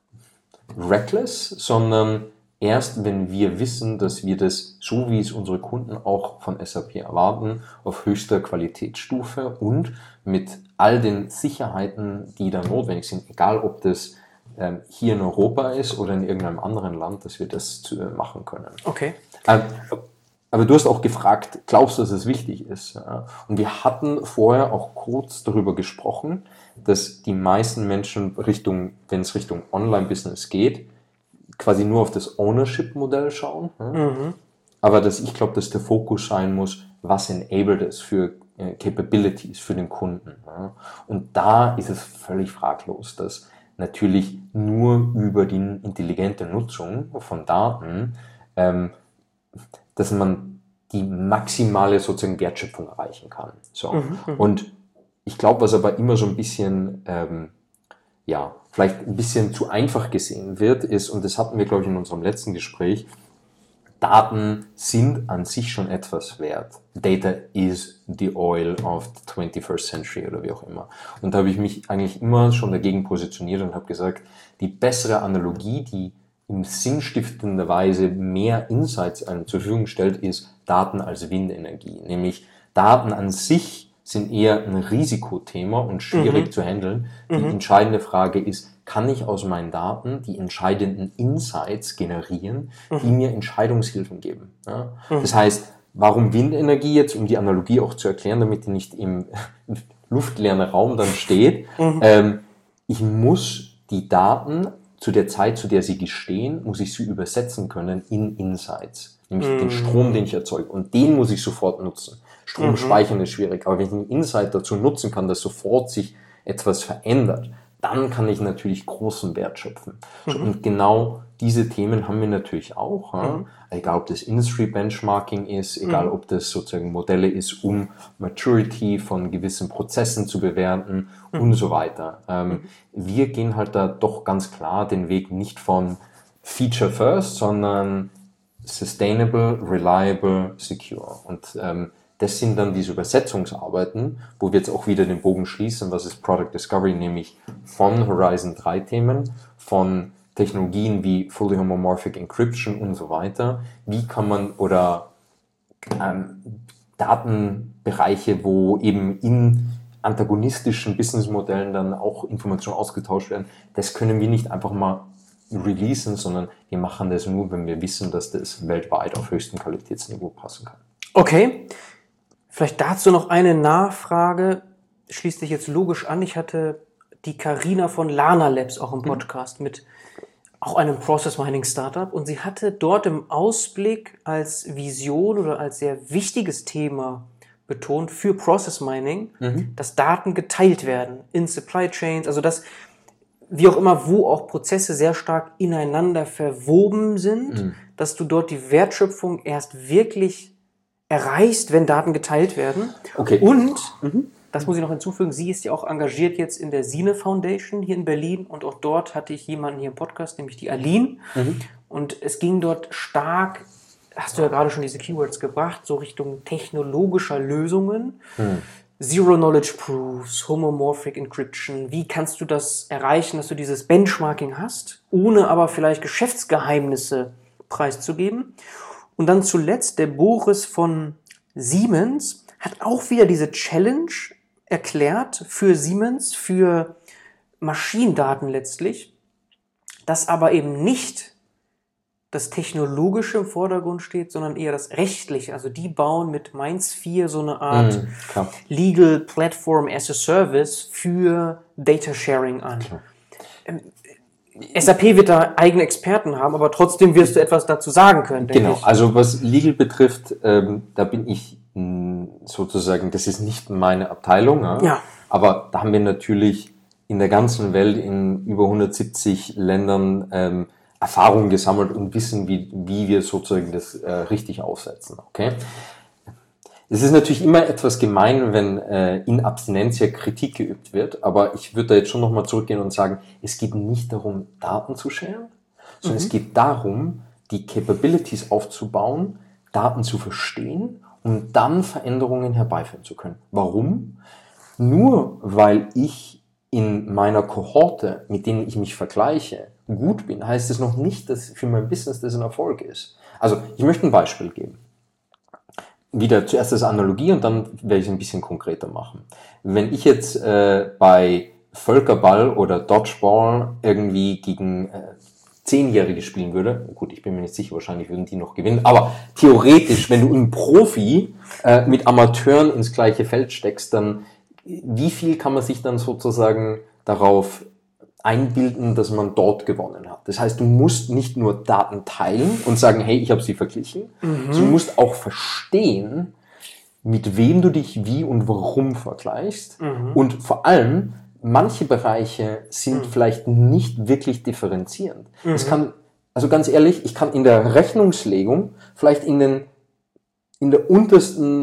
reckless, sondern erst wenn wir wissen, dass wir das, so wie es unsere Kunden auch von S A P erwarten, auf höchster Qualitätsstufe und mit all den Sicherheiten, die da notwendig sind, egal ob das ähm, hier in Europa ist oder in irgendeinem anderen Land, dass wir das zu, äh, machen können. Okay. Ähm, aber du hast auch gefragt, glaubst du, dass es wichtig ist? Ja? Und wir hatten vorher auch kurz darüber gesprochen, dass die meisten Menschen Richtung, wenn es Richtung Online-Business geht, quasi nur auf das Ownership-Modell schauen. Ja? Mhm. Aber dass ich glaube, dass der Fokus sein muss, was enabled es für äh, Capabilities für den Kunden. Ja? Und da ist es völlig fraglos, dass natürlich nur über die intelligente Nutzung von Daten ähm, dass man die maximale sozusagen Wertschöpfung erreichen kann. So. Mhm, und ich glaube, was aber immer so ein bisschen, ähm, ja, vielleicht ein bisschen zu einfach gesehen wird, ist, und das hatten wir, glaube ich, in unserem letzten Gespräch, Daten sind an sich schon etwas wert. Data is the oil of the twenty-first century oder wie auch immer. Und da habe ich mich eigentlich immer schon dagegen positioniert und habe gesagt, die bessere Analogie, die in sinnstiftender Weise mehr Insights einem zur Verfügung stellt, ist Daten als Windenergie. Nämlich Daten an sich sind eher ein Risikothema und schwierig mhm. zu handeln. Die mhm. entscheidende Frage ist, kann ich aus meinen Daten die entscheidenden Insights generieren, mhm. die mir Entscheidungshilfen geben. Ja? Mhm. Das heißt, warum Windenergie jetzt, um die Analogie auch zu erklären, damit die nicht im luftleeren Raum dann steht, mhm. ähm, ich muss die Daten zu der Zeit, zu der sie gestehen, muss ich sie übersetzen können in Insights. Nämlich mhm. den Strom, den ich erzeuge. Und den muss ich sofort nutzen. Strom mhm. speichern ist schwierig, aber wenn ich einen Insight dazu nutzen kann, dass sofort sich etwas verändert, dann kann ich natürlich großen Wert schöpfen. Mhm. Und genau diese Themen haben wir natürlich auch. Ja? Mhm. Egal, ob das Industry Benchmarking ist, egal, mhm. ob das sozusagen Modelle ist, um Maturity von gewissen Prozessen zu bewerten mhm. und so weiter. Ähm, mhm. Wir gehen halt da doch ganz klar den Weg nicht von Feature First, sondern Sustainable, Reliable, Secure. Und ähm, das sind dann diese Übersetzungsarbeiten, wo wir jetzt auch wieder den Bogen schließen, was ist Product Discovery, nämlich von Horizon drei Themen, von Technologien wie Fully Homomorphic Encryption und so weiter. Wie kann man, oder ähm, Datenbereiche, wo eben in antagonistischen Businessmodellen dann auch Informationen ausgetauscht werden, das können wir nicht einfach mal releasen, sondern wir machen das nur, wenn wir wissen, dass das weltweit auf höchstem Qualitätsniveau passen kann. Okay. Vielleicht dazu noch eine Nachfrage, schließt sich jetzt logisch an. Ich hatte die Carina von Lana Labs auch im Podcast mhm. mit auch einem Process Mining Startup und sie hatte dort im Ausblick als Vision oder als sehr wichtiges Thema betont für Process Mining, mhm. dass Daten geteilt werden in Supply Chains, also dass wie auch immer, wo auch Prozesse sehr stark ineinander verwoben sind, mhm. dass du dort die Wertschöpfung erst wirklich erreichst, wenn Daten geteilt werden. Okay. Und, mhm. das muss ich noch hinzufügen, sie ist ja auch engagiert jetzt in der Sine Foundation hier in Berlin und auch dort hatte ich jemanden hier im Podcast, nämlich die Aline. Mhm. Und es ging dort stark, hast du ja gerade schon diese Keywords gebracht, so Richtung technologischer Lösungen. Mhm. Zero Knowledge Proofs, Homomorphic Encryption. Wie kannst du das erreichen, dass du dieses Benchmarking hast, ohne aber vielleicht Geschäftsgeheimnisse preiszugeben? Und dann zuletzt der Boris von Siemens hat auch wieder diese Challenge erklärt für Siemens, für Maschinendaten letztlich, dass aber eben nicht das Technologische im Vordergrund steht, sondern eher das Rechtliche. Also die bauen mit Mainz vier so eine Art mm, Legal Platform as a Service für Data Sharing an. Ähm, S A P wird da eigene Experten haben, aber trotzdem wirst du etwas dazu sagen können. Genau, ich. Also was Legal betrifft, ähm, da bin ich mh, sozusagen, das ist nicht meine Abteilung, ja? Ja. Aber da haben wir natürlich in der ganzen Welt in über hundertsiebzig Ländern ähm, Erfahrungen gesammelt und wissen, wie, wie wir sozusagen das äh, richtig aufsetzen. Okay? Es ist natürlich immer etwas gemein, wenn äh, in Abstinentia Kritik geübt wird, aber ich würde da jetzt schon nochmal zurückgehen und sagen, es geht nicht darum, Daten zu sharen, sondern mhm. es geht darum, die Capabilities aufzubauen, Daten zu verstehen und dann Veränderungen herbeiführen zu können. Warum? Nur weil ich in meiner Kohorte, mit denen ich mich vergleiche, gut bin, heißt es noch nicht, dass für mein Business das ein Erfolg ist. Also ich möchte ein Beispiel geben. Wieder zuerst das Analogie und dann werde ich es ein bisschen konkreter machen. Wenn ich jetzt äh, bei Völkerball oder Dodgeball irgendwie gegen äh, Zehnjährige spielen würde, gut, ich bin mir nicht sicher, wahrscheinlich würden die noch gewinnen, aber theoretisch, wenn du einen Profi äh, mit Amateuren ins gleiche Feld steckst, dann wie viel kann man sich dann sozusagen darauf einbilden, dass man dort gewonnen hat. Das heißt, du musst nicht nur Daten teilen und sagen, hey, ich habe sie verglichen, mhm. sondern du musst auch verstehen, mit wem du dich wie und warum vergleichst. Mhm. Und vor allem, manche Bereiche sind mhm. vielleicht nicht wirklich differenzierend. Mhm. Es kann, also ganz ehrlich, ich kann in der Rechnungslegung vielleicht in den, in der untersten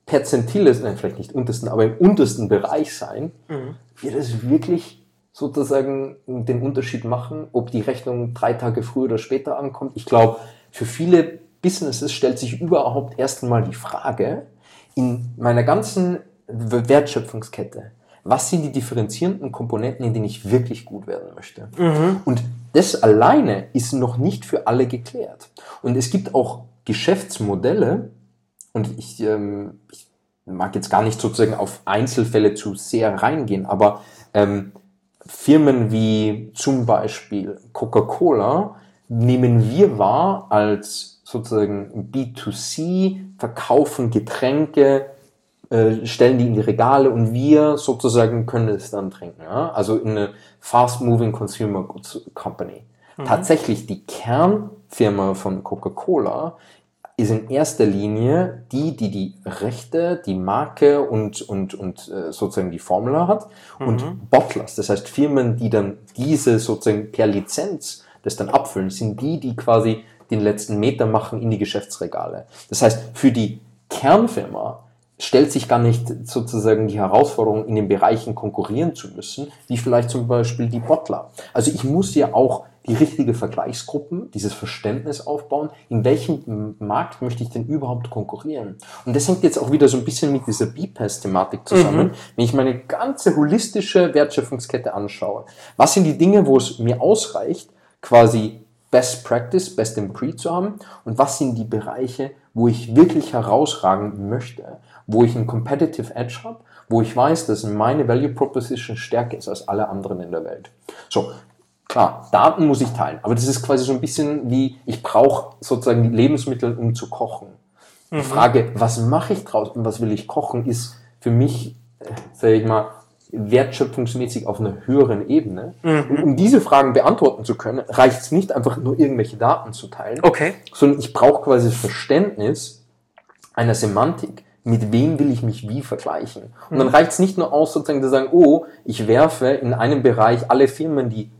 Perzentiles, nein, vielleicht nicht untersten, aber im untersten Bereich sein, mhm. wird es wirklich sozusagen den Unterschied machen, ob die Rechnung drei Tage früher oder später ankommt. Ich glaube, für viele Businesses stellt sich überhaupt erst einmal die Frage, in meiner ganzen Wertschöpfungskette, was sind die differenzierenden Komponenten, in denen ich wirklich gut werden möchte? Mhm. Und das alleine ist noch nicht für alle geklärt. Und es gibt auch Geschäftsmodelle, und ich, ähm, ich mag jetzt gar nicht sozusagen auf Einzelfälle zu sehr reingehen, aber ähm, Firmen wie zum Beispiel Coca-Cola nehmen wir wahr als sozusagen B zwei C, verkaufen Getränke, äh, stellen die in die Regale und wir sozusagen können es dann trinken. Ja? Also in eine Fast-Moving Consumer Goods Company. Mhm. Tatsächlich die Kernfirma von Coca-Cola ist in erster Linie die, die die Rechte, die Marke und, und, und äh, sozusagen die Formula hat. Mhm. Und Bottlers, das heißt Firmen, die dann diese sozusagen per Lizenz das dann abfüllen, sind die, die quasi den letzten Meter machen in die Geschäftsregale. Das heißt, für die Kernfirma stellt sich gar nicht sozusagen die Herausforderung, in den Bereichen konkurrieren zu müssen, wie vielleicht zum Beispiel die Bottler. Also ich muss ja auch die richtige Vergleichsgruppen, dieses Verständnis aufbauen, in welchem Markt möchte ich denn überhaupt konkurrieren. Und das hängt jetzt auch wieder so ein bisschen mit dieser B P A S-Thematik zusammen. Mhm. Wenn ich meine ganze holistische Wertschöpfungskette anschaue, was sind die Dinge, wo es mir ausreicht, quasi Best Practice, Best in Breed zu haben, und was sind die Bereiche, wo ich wirklich herausragen möchte, wo ich einen Competitive Edge habe, wo ich weiß, dass meine Value Proposition stärker ist als alle anderen in der Welt. So, klar, Daten muss ich teilen, aber das ist quasi so ein bisschen wie, ich brauche sozusagen die Lebensmittel, um zu kochen. Mhm. Die Frage, was mache ich draus und was will ich kochen, ist für mich, sage ich mal, wertschöpfungsmäßig auf einer höheren Ebene. Mhm. Und um diese Fragen beantworten zu können, reicht es nicht einfach nur irgendwelche Daten zu teilen, okay. sondern ich brauche quasi das Verständnis einer Semantik, mit wem will ich mich wie vergleichen. Und mhm. dann reicht es nicht nur aus, sozusagen zu sagen, oh, ich werfe in einem Bereich alle Firmen, die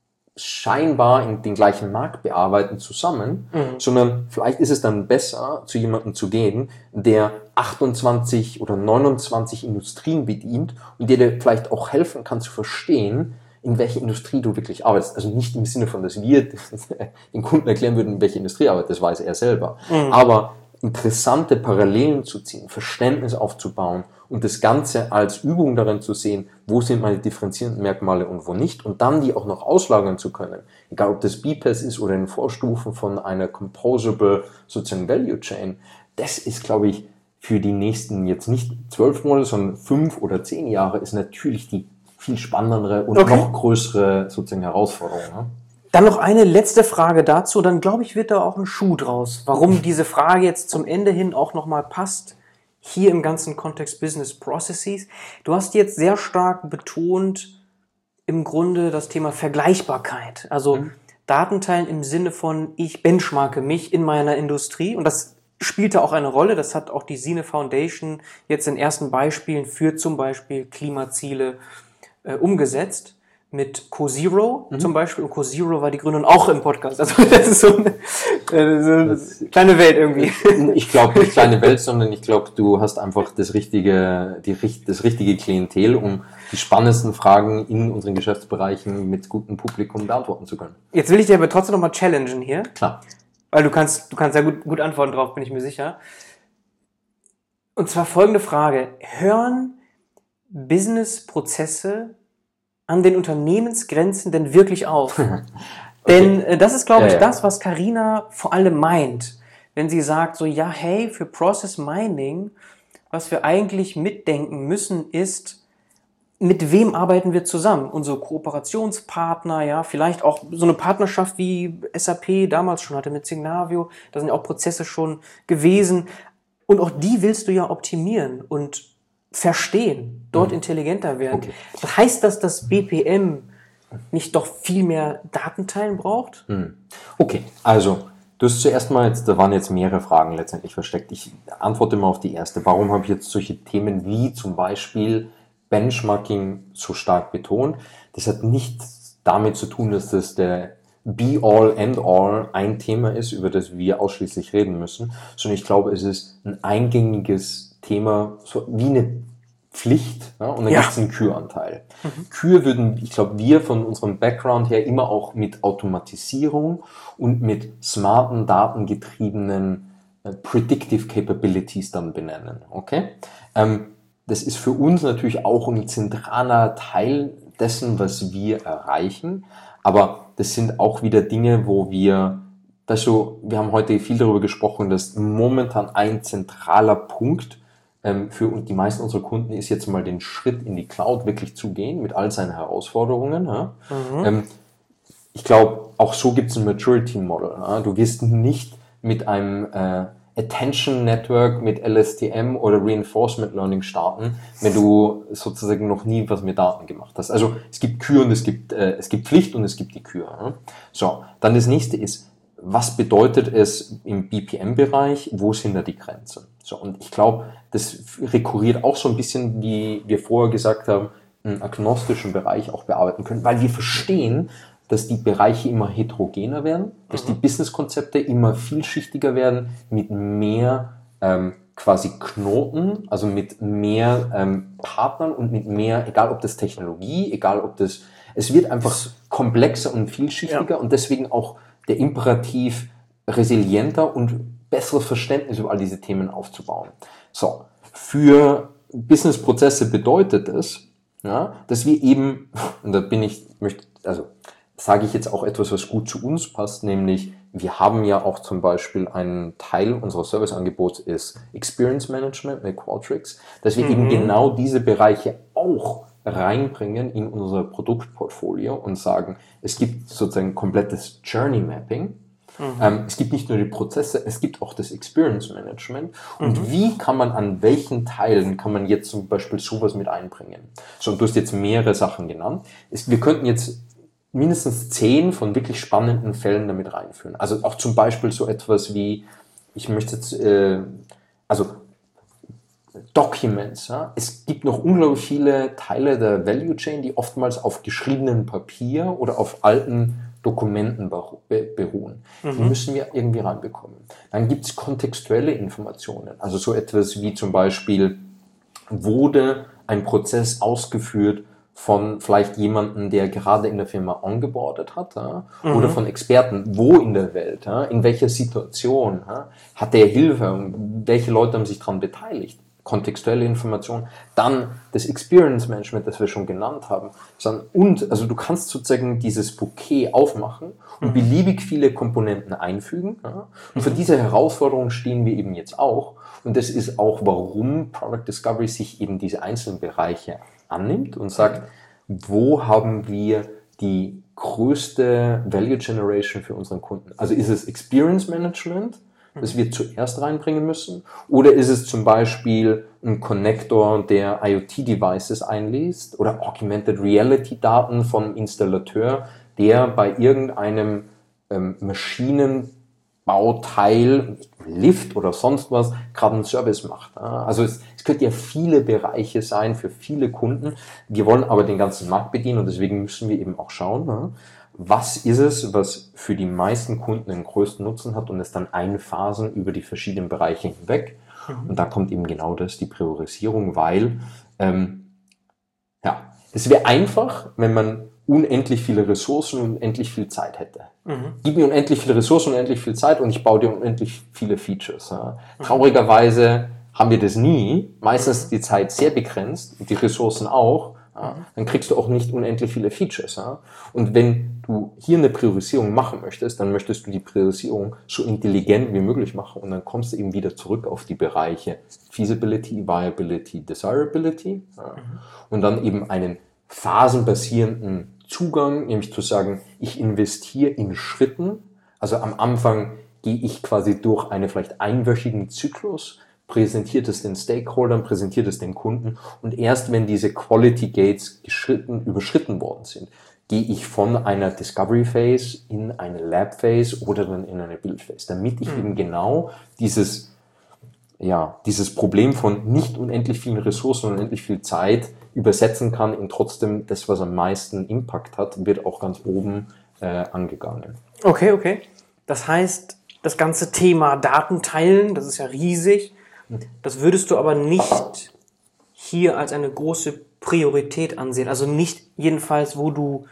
scheinbar in den gleichen Markt bearbeiten, zusammen, mhm. sondern vielleicht ist es dann besser, zu jemandem zu gehen, der achtundzwanzig oder neunundzwanzig Industrien bedient und der dir vielleicht auch helfen kann zu verstehen, in welcher Industrie du wirklich arbeitest. Also nicht im Sinne von, dass wir den Kunden erklären würden, in welcher Industrie arbeitet, das weiß er selber. Mhm. Aber interessante Parallelen zu ziehen, Verständnis aufzubauen und das Ganze als Übung darin zu sehen, wo sind meine differenzierenden Merkmale und wo nicht, und dann die auch noch auslagern zu können, egal ob das B P A S ist oder in Vorstufen von einer Composable sozusagen Value Chain, das ist, glaube ich, für die nächsten jetzt nicht zwölf Monate, sondern fünf oder zehn Jahre ist natürlich die viel spannendere und okay. noch größere sozusagen Herausforderung. Ne? Dann noch eine letzte Frage dazu, dann glaube ich, wird da auch ein Schuh draus. Warum diese Frage jetzt zum Ende hin auch nochmal passt, hier im ganzen Kontext Business Processes. Du hast jetzt sehr stark betont, im Grunde das Thema Vergleichbarkeit. Also mhm. Datenteilen im Sinne von, ich benchmarke mich in meiner Industrie, und das spielte auch eine Rolle. Das hat auch die Sine Foundation jetzt in ersten Beispielen für zum Beispiel Klimaziele äh, umgesetzt. Mit CoZero mhm. zum Beispiel. Und CoZero war die Gründung auch im Podcast. Also das ist so eine, äh, so eine kleine Welt irgendwie. Ich glaube nicht kleine Welt, sondern ich glaube, du hast einfach das richtige, die, das richtige Klientel, um die spannendsten Fragen in unseren Geschäftsbereichen mit gutem Publikum beantworten zu können. Jetzt will ich dir aber trotzdem nochmal challengen hier. Klar. Weil du kannst, du kannst sehr gut, gut antworten drauf, bin ich mir sicher. Und zwar folgende Frage. Hören Businessprozesse an den Unternehmensgrenzen denn wirklich auf? Okay. Denn äh, das ist, glaube ich, ja, ja. das, was Carina vor allem meint, wenn sie sagt, so, ja, hey, für Process Mining, was wir eigentlich mitdenken müssen, ist, mit wem arbeiten wir zusammen? Unsere Kooperationspartner, ja, vielleicht auch so eine Partnerschaft wie S A P damals schon hatte mit Signavio, da sind ja auch Prozesse schon gewesen. Und auch die willst du ja optimieren und verstehen, dort mhm. intelligenter werden. Okay. Das heißt, dass das B P M nicht doch viel mehr Datenteilen braucht? Mhm. Okay, also du hast zuerst mal, jetzt, da waren jetzt mehrere Fragen letztendlich versteckt. Ich antworte mal auf die erste. Warum habe ich jetzt solche Themen wie zum Beispiel Benchmarking so stark betont? Das hat nichts damit zu tun, dass das der Be-all, End-all ein Thema ist, über das wir ausschließlich reden müssen, sondern ich glaube, es ist ein eingängiges Thema so wie eine Pflicht, ja, und dann Ja. gibt es einen Küranteil. Mhm. Kühe würden, ich glaube, wir von unserem Background her immer auch mit Automatisierung und mit smarten, datengetriebenen äh, Predictive Capabilities dann benennen. Okay? Ähm, das ist für uns natürlich auch ein zentraler Teil dessen, was wir erreichen, aber das sind auch wieder Dinge, wo wir, weißt du, wir haben heute viel darüber gesprochen, dass momentan ein zentraler Punkt für die meisten unserer Kunden ist jetzt mal den Schritt in die Cloud wirklich zu gehen mit all seinen Herausforderungen. Ja. Mhm. Ich glaube, auch so gibt es ein Maturity Model. Ja. Du wirst nicht mit einem äh, Attention Network mit L S T M oder Reinforcement Learning starten, wenn du sozusagen noch nie was mit Daten gemacht hast. Also es gibt Kür und es gibt, äh, es gibt Pflicht und es gibt die Kür. Ja. So, dann das nächste ist, was bedeutet es im B P M-Bereich, wo sind da die Grenzen? So, und ich glaube, das rekurriert auch so ein bisschen, wie wir vorher gesagt haben, einen agnostischen Bereich auch bearbeiten können, weil wir verstehen, dass die Bereiche immer heterogener werden, dass die Businesskonzepte immer vielschichtiger werden, mit mehr ähm, quasi Knoten, also mit mehr ähm, Partnern und mit mehr, egal ob das Technologie, egal ob das, es wird einfach komplexer und vielschichtiger, ja. Und deswegen auch der Imperativ resilienter und besseres Verständnis über all diese Themen aufzubauen. So, für Businessprozesse bedeutet es, ja, dass wir eben, und da bin ich, möchte, also sage ich jetzt auch etwas, was gut zu uns passt, nämlich wir haben ja auch zum Beispiel einen Teil unseres Serviceangebots ist Experience Management mit Qualtrics, dass wir mhm. eben genau diese Bereiche auch reinbringen in unser Produktportfolio und sagen, es gibt sozusagen komplettes Journey Mapping. Mhm. Ähm, es gibt nicht nur die Prozesse, es gibt auch das Experience Management. Und mhm. wie kann man an welchen Teilen kann man jetzt zum Beispiel sowas mit einbringen? So, und du hast jetzt mehrere Sachen genannt. Es, wir könnten jetzt mindestens zehn von wirklich spannenden Fällen damit reinführen. Also auch zum Beispiel so etwas wie, ich möchte jetzt, äh, also Documents. Ja? Es gibt noch unglaublich viele Teile der Value Chain, die oftmals auf geschriebenem Papier oder auf alten Dokumenten beruhen. Mhm. Die müssen wir irgendwie reinbekommen. Dann gibt es kontextuelle Informationen. Also so etwas wie zum Beispiel, wurde ein Prozess ausgeführt von vielleicht jemandem, der gerade in der Firma ongeboardet hat, ja? Mhm. Oder von Experten, wo in der Welt, ja? In welcher Situation, ja? Hat der Hilfe, welche Leute haben sich daran beteiligt? Kontextuelle Information, dann das Experience Management, das wir schon genannt haben. Und also du kannst sozusagen dieses Bouquet aufmachen und mhm. beliebig viele Komponenten einfügen. Ja? Und mhm. für diese Herausforderung stehen wir eben jetzt auch. Und das ist auch, warum Product Discovery sich eben diese einzelnen Bereiche annimmt und sagt, mhm. wo haben wir die größte Value Generation für unseren Kunden? Also ist es Experience Management, das wir zuerst reinbringen müssen? Oder ist es zum Beispiel ein Connector, der IoT-Devices einliest oder Augmented Reality-Daten vom Installateur, der bei irgendeinem ähm, Maschinenbauteil, Lift oder sonst was, gerade einen Service macht? Ja? Also es, es könnte ja viele Bereiche sein für viele Kunden. Wir wollen aber den ganzen Markt bedienen und deswegen müssen wir eben auch schauen, ja? Was ist es, was für die meisten Kunden den größten Nutzen hat und es dann einphasen über die verschiedenen Bereiche hinweg. Mhm. Und da kommt eben genau das, die Priorisierung, weil ähm, ja, es wäre einfach, wenn man unendlich viele Ressourcen und unendlich viel Zeit hätte. Mhm. Gib mir unendlich viele Ressourcen und unendlich viel Zeit und ich baue dir unendlich viele Features. Ja. Mhm. Traurigerweise haben wir das nie. Meistens ist die Zeit sehr begrenzt und die Ressourcen auch. Ja, dann kriegst du auch nicht unendlich viele Features. Ja? Und wenn du hier eine Priorisierung machen möchtest, dann möchtest du die Priorisierung so intelligent wie möglich machen und dann kommst du eben wieder zurück auf die Bereiche Feasibility, Viability, Desirability ja? mhm. und dann eben einen phasenbasierenden Zugang, nämlich zu sagen, ich investiere in Schritten. Also am Anfang gehe ich quasi durch einen vielleicht einwöchigen Zyklus, präsentiert es den Stakeholdern, präsentiert es den Kunden und erst wenn diese Quality Gates geschritten, überschritten worden sind, gehe ich von einer Discovery Phase in eine Lab Phase oder dann in eine Build Phase, damit ich mhm. eben genau dieses, ja, dieses Problem von nicht unendlich vielen Ressourcen und unendlich viel Zeit übersetzen kann in trotzdem das, was am meisten Impact hat, wird auch ganz oben äh, angegangen. Okay, okay. Das heißt, das ganze Thema Datenteilen, das ist ja riesig, Das würdest du aber nicht hier als eine große Priorität ansehen. Also nicht jedenfalls, wo du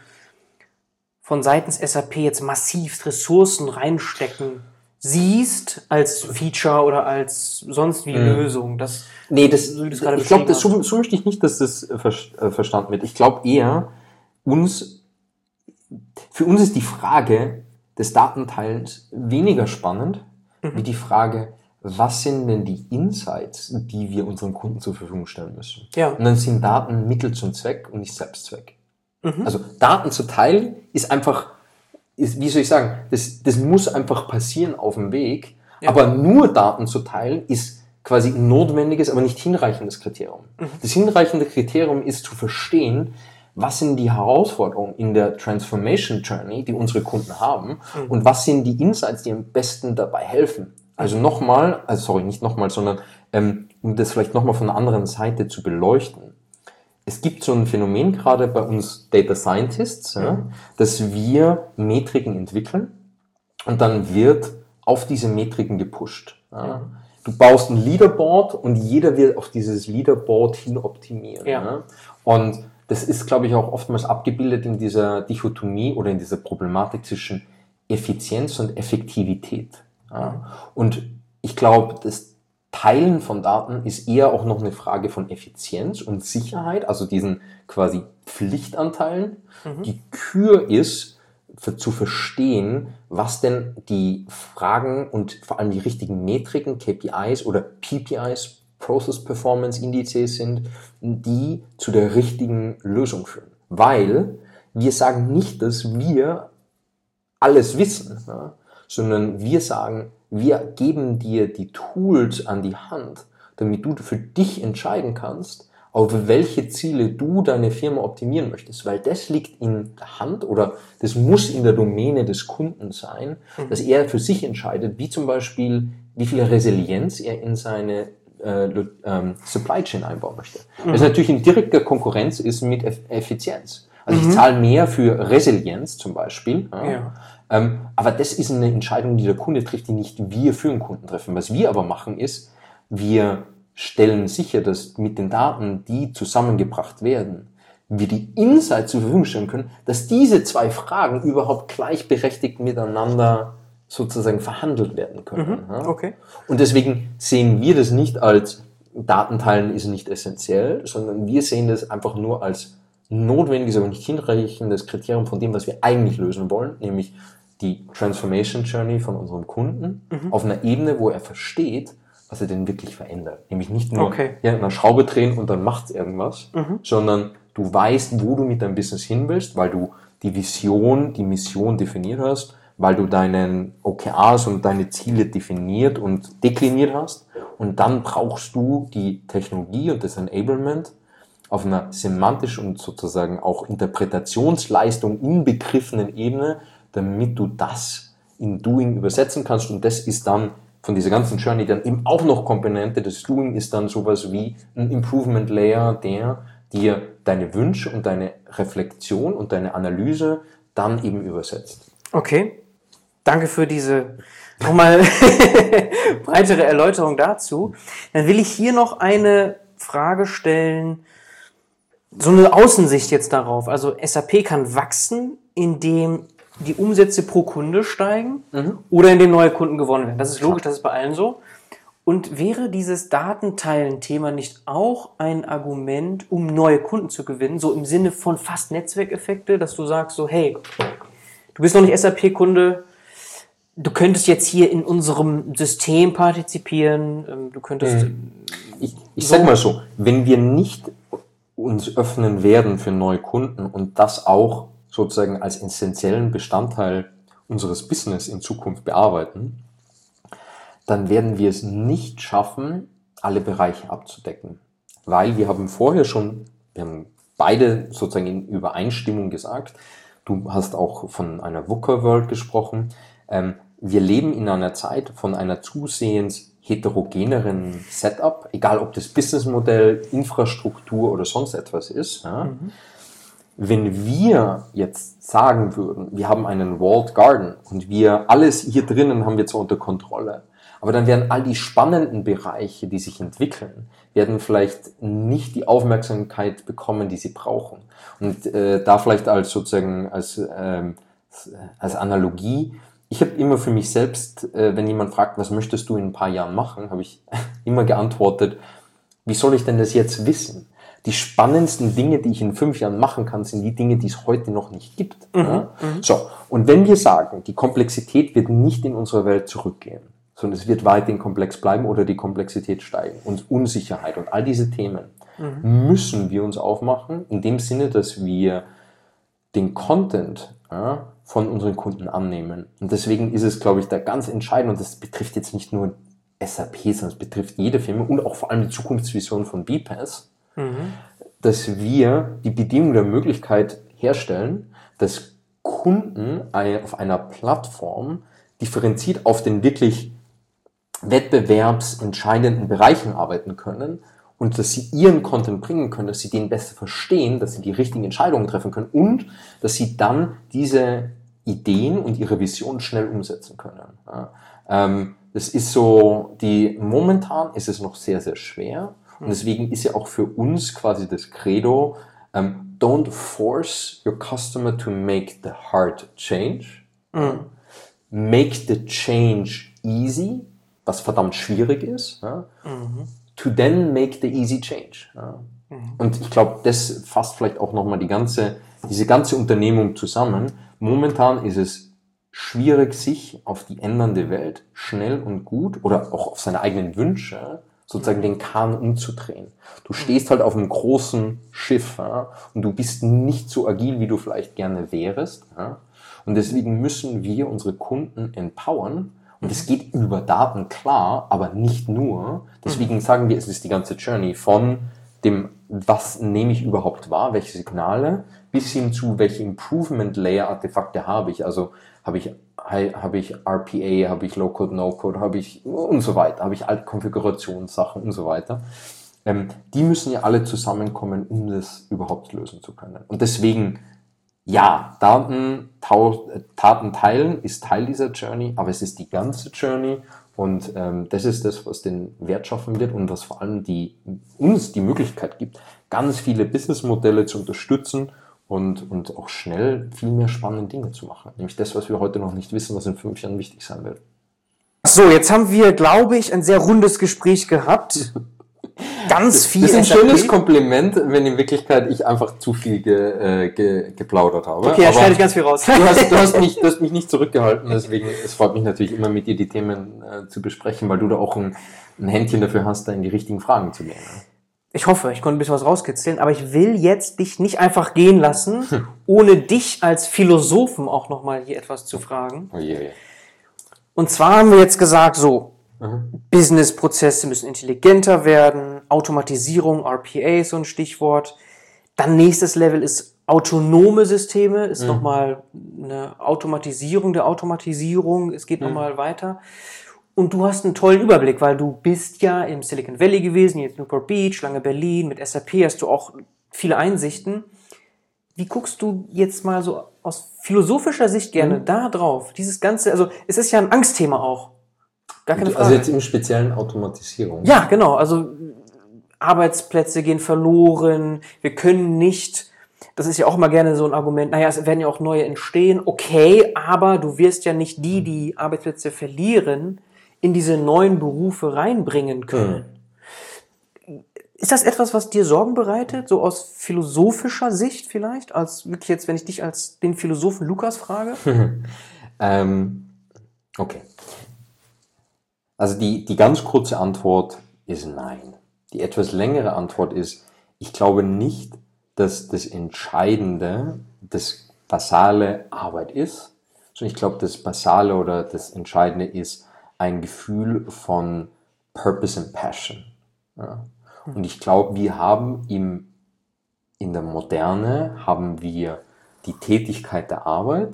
von seitens S A P jetzt massiv Ressourcen reinstecken siehst als Feature oder als sonst wie mhm. Lösung. Das, nee, das, so das ich glaube, so, so möchte ich nicht, dass das äh, verstanden wird. Ich glaube eher, uns, für uns ist die Frage des Datenteilens weniger spannend, mhm. wie die Frage, was sind denn die Insights, die wir unseren Kunden zur Verfügung stellen müssen? Ja. Und dann sind Daten Mittel zum Zweck und nicht Selbstzweck. Mhm. Also Daten zu teilen ist einfach, ist, wie soll ich sagen, das, das muss einfach passieren auf dem Weg, ja. aber nur Daten zu teilen ist quasi ein notwendiges, aber nicht hinreichendes Kriterium. Mhm. Das hinreichende Kriterium ist zu verstehen, was sind die Herausforderungen in der Transformation Journey, die unsere Kunden haben, mhm. und was sind die Insights, die am besten dabei helfen. Also nochmal, also sorry, nicht nochmal, sondern ähm, um das vielleicht nochmal von einer anderen Seite zu beleuchten. Es gibt so ein Phänomen gerade bei uns Data Scientists, ja, mhm. dass wir Metriken entwickeln und dann wird auf diese Metriken gepusht. Ja. Mhm. Du baust ein Leaderboard und jeder will auf dieses Leaderboard hin optimieren. Ja. Ja. Und das ist, glaube ich, auch oftmals abgebildet in dieser Dichotomie oder in dieser Problematik zwischen Effizienz und Effektivität. Ja. Und ich glaube, das Teilen von Daten ist eher auch noch eine Frage von Effizienz und Sicherheit, also diesen quasi Pflichtanteilen. Mhm. Die Kür ist, für, zu verstehen, was denn die Fragen und vor allem die richtigen Metriken, K P Is oder P P Is, Process Performance Indizes sind, die zu der richtigen Lösung führen. Weil wir sagen nicht, dass wir alles wissen, ja, sondern wir sagen, wir geben dir die Tools an die Hand, damit du für dich entscheiden kannst, auf welche Ziele du deine Firma optimieren möchtest, weil das liegt in der Hand oder das muss in der Domäne des Kunden sein, mhm. dass er für sich entscheidet, wie zum Beispiel, wie viel Resilienz er in seine äh, ähm, Supply Chain einbauen möchte. Mhm. Das natürlich in direkter Konkurrenz ist mit Eff- Effizienz. Also mhm. ich zahle mehr für Resilienz zum Beispiel, ja. Ja. Ähm, aber das ist eine Entscheidung, die der Kunde trifft, die nicht wir für den Kunden treffen. Was wir aber machen ist, wir stellen sicher, dass mit den Daten, die zusammengebracht werden, wir die Insights zur Verfügung stellen können, dass diese zwei Fragen überhaupt gleichberechtigt miteinander sozusagen verhandelt werden können. Mhm. Okay. Und deswegen sehen wir das nicht als Datenteilen ist nicht essentiell, sondern wir sehen das einfach nur als notwendiges, aber nicht hinreichendes Kriterium von dem, was wir eigentlich lösen wollen, nämlich die Transformation Journey von unserem Kunden mhm. auf einer Ebene, wo er versteht, was er denn wirklich verändert. Nämlich nicht nur okay. ja, eine Schraube drehen und dann macht es irgendwas, mhm. sondern du weißt, wo du mit deinem Business hin willst, weil du die Vision, die Mission definiert hast, weil du deinen O K Rs und deine Ziele definiert und dekliniert hast. Und dann brauchst du die Technologie und das Enablement auf einer semantisch und sozusagen auch Interpretationsleistung inbegriffenen Ebene, damit du das in Doing übersetzen kannst. Und das ist dann von dieser ganzen Journey dann eben auch noch Komponente. Das Doing ist dann sowas wie ein Improvement Layer, der dir deine Wünsche und deine Reflexion und deine Analyse dann eben übersetzt. Okay, danke für diese nochmal breitere Erläuterung dazu. Dann will ich hier noch eine Frage stellen, so eine Außensicht jetzt darauf. Also S A P kann wachsen, indem die Umsätze pro Kunde steigen mhm. oder indem neue Kunden gewonnen werden. Das ist logisch, das ist bei allen so. Und wäre dieses Datenteilen-Thema nicht auch ein Argument, um neue Kunden zu gewinnen, so im Sinne von fast Netzwerkeffekte, dass du sagst so, hey, du bist noch nicht S A P-Kunde, du könntest jetzt hier in unserem System partizipieren, du könntest... Mhm. Ich, ich so sag mal so, wenn wir nicht uns öffnen werden für neue Kunden und das auch sozusagen als essentiellen Bestandteil unseres Business in Zukunft bearbeiten, dann werden wir es nicht schaffen, alle Bereiche abzudecken. Weil wir haben vorher schon, wir haben beide sozusagen in Übereinstimmung gesagt, du hast auch von einer VUCA-World gesprochen, ähm, wir leben in einer Zeit von einer zusehends heterogeneren Setup, egal ob das Businessmodell, Infrastruktur oder sonst etwas ist. Ja. Mhm. Wenn wir jetzt sagen würden, wir haben einen Walled Garden und wir alles hier drinnen haben wir zwar unter Kontrolle, Aber dann werden all die spannenden Bereiche, die sich entwickeln, werden vielleicht nicht die Aufmerksamkeit bekommen, die sie brauchen. Und äh, da vielleicht als sozusagen als, ähm, als Analogie, ich habe immer für mich selbst, äh, wenn jemand fragt, was möchtest du in ein paar Jahren machen, habe ich immer geantwortet, wie soll ich denn das jetzt wissen? Die spannendsten Dinge, die ich in fünf Jahren machen kann, sind die Dinge, die es heute noch nicht gibt. Mhm, ja? mhm. So, und wenn wir sagen, die Komplexität wird nicht in unserer Welt zurückgehen, sondern es wird weiterhin komplex bleiben oder die Komplexität steigen und Unsicherheit und all diese Themen, mhm. müssen wir uns aufmachen, in dem Sinne, dass wir den Content ja, von unseren Kunden annehmen. Und deswegen ist es, glaube ich, da ganz entscheidend, und das betrifft jetzt nicht nur S A P, sondern es betrifft jede Firma und auch vor allem die Zukunftsvision von B P A S, mhm. dass wir die Bedingung der Möglichkeit herstellen, dass Kunden auf einer Plattform differenziert auf den wirklich wettbewerbsentscheidenden Bereichen arbeiten können und dass sie ihren Content bringen können, dass sie den besser verstehen, dass sie die richtigen Entscheidungen treffen können und dass sie dann diese Ideen und ihre Vision schnell umsetzen können. Ja, ähm, das ist so, die, momentan ist es noch sehr, sehr schwer. Und deswegen ist ja auch für uns quasi das Credo, um, don't force your customer to make the hard change. Mhm. Make the change easy, was verdammt schwierig ist. Ja? Mhm. To then make the easy change. Ja? Mhm. Und ich glaube, das fasst vielleicht auch nochmal die ganze, diese ganze Unternehmung zusammen. Momentan ist es schwierig, sich auf die ändernde Welt schnell und gut oder auch auf seine eigenen Wünsche sozusagen den Kahn umzudrehen. Du stehst halt auf einem großen Schiff, ja, und du bist nicht so agil, wie du vielleicht gerne wärst. Ja, und deswegen müssen wir unsere Kunden empowern. Und es geht über Daten, klar, aber nicht nur. Deswegen sagen wir, es ist die ganze Journey von dem, was nehme ich überhaupt wahr, welche Signale, bis hin zu, welche Improvement-Layer-Artefakte habe ich. Also habe ich habe ich R P A, habe ich Low-Code, No-Code, habe ich und so weiter, habe ich alte Konfigurationssachen und so weiter. Ähm, die müssen ja alle zusammenkommen, um das überhaupt lösen zu können. Und deswegen, ja, Daten, tau, Daten teilen ist Teil dieser Journey, aber es ist die ganze Journey und ähm, das ist das, was den Wert schaffen wird und was vor allem die, uns die Möglichkeit gibt, ganz viele Businessmodelle zu unterstützen und, und auch schnell viel mehr spannende Dinge zu machen. Nämlich das, was wir heute noch nicht wissen, was in fünf Jahren wichtig sein wird. So, jetzt haben wir, glaube ich, ein sehr rundes Gespräch gehabt. Ganz viel. Das ist ein S A P. Schönes Kompliment, wenn in Wirklichkeit ich einfach zu viel ge, äh, ge, geplaudert habe. Okay, da schneide ich ganz viel raus. Du hast, du, hast mich, du hast mich nicht zurückgehalten, deswegen es freut mich natürlich immer mit dir die Themen äh, zu besprechen, weil du da auch ein, ein Händchen dafür hast, da in die richtigen Fragen zu gehen. Ich hoffe, ich konnte ein bisschen was rauskitzeln, aber ich will jetzt dich nicht einfach gehen lassen, hm. ohne dich als Philosophen auch nochmal hier etwas zu fragen. Oh je, je. Und zwar haben wir jetzt gesagt, so, mhm. Business-Prozesse müssen intelligenter werden, Automatisierung, R P A ist so ein Stichwort. Dann nächstes Level ist autonome Systeme, ist mhm. nochmal eine Automatisierung der Automatisierung, es geht mhm. nochmal weiter. Und du hast einen tollen Überblick, weil du bist ja im Silicon Valley gewesen, jetzt Newport Beach, lange Berlin, mit S A P hast du auch viele Einsichten. Wie guckst du jetzt mal so aus philosophischer Sicht gerne mhm. da drauf? Dieses Ganze, also es ist ja ein Angstthema auch. Gar keine Frage. Also jetzt im speziellen Automatisierung. Ja, genau. Also Arbeitsplätze gehen verloren. Wir können nicht, das ist ja auch immer gerne so ein Argument, naja, es werden ja auch neue entstehen. Okay, aber du wirst ja nicht die, die Arbeitsplätze verlieren, in diese neuen Berufe reinbringen können. Mhm. Ist das etwas, was dir Sorgen bereitet, so aus philosophischer Sicht vielleicht? Als wirklich jetzt, wenn ich dich als den Philosophen Lukas frage? ähm, okay. Also die, die ganz kurze Antwort ist nein. Die etwas längere Antwort ist, ich glaube nicht, dass das Entscheidende das basale Arbeit ist, sondern ich glaube, das basale oder das Entscheidende ist ein Gefühl von Purpose and Passion. Ja. Und ich glaube, wir haben im, in der Moderne haben wir die Tätigkeit der Arbeit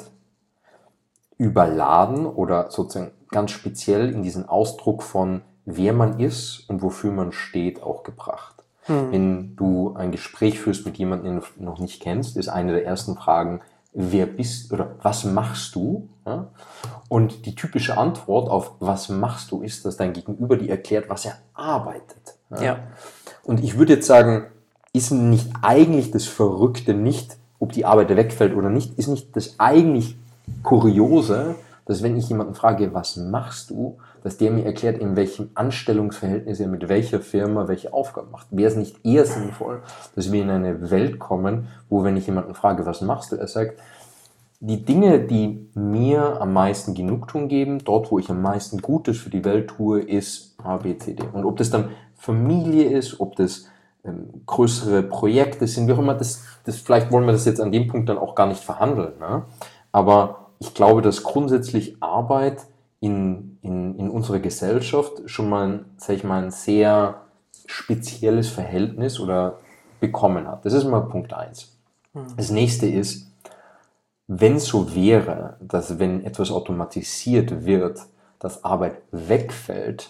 überladen oder sozusagen ganz speziell in diesen Ausdruck von wer man ist und wofür man steht auch gebracht. Hm. Wenn du ein Gespräch führst mit jemandem, den du noch nicht kennst, ist eine der ersten Fragen, wer bist oder was machst du? Ja? Und die typische Antwort auf was machst du, ist, dass dein Gegenüber dir erklärt, was er arbeitet. Ja? Ja. Und ich würde jetzt sagen, ist nicht eigentlich das Verrückte nicht, ob die Arbeit wegfällt oder nicht, ist nicht das eigentlich Kuriose, dass wenn ich jemanden frage, was machst du, dass der mir erklärt, in welchem Anstellungsverhältnis er mit welcher Firma welche Aufgaben macht. Wäre es nicht eher sinnvoll, dass wir in eine Welt kommen, wo, wenn ich jemanden frage, was machst du, er sagt, die Dinge, die mir am meisten Genugtuung geben, dort, wo ich am meisten Gutes für die Welt tue, ist A, B, C, D. Und ob das dann Familie ist, ob das ähm, größere Projekte sind, wie auch immer, das, das, vielleicht wollen wir das jetzt an dem Punkt dann auch gar nicht verhandeln. Ne? Aber ich glaube, dass grundsätzlich Arbeit in, in, in unserer Gesellschaft schon mal, sag ich mal, ein sehr spezielles Verhältnis oder bekommen hat. Das ist mal Punkt eins. Mhm. Das nächste ist, wenn es so wäre, dass wenn etwas automatisiert wird, dass Arbeit wegfällt,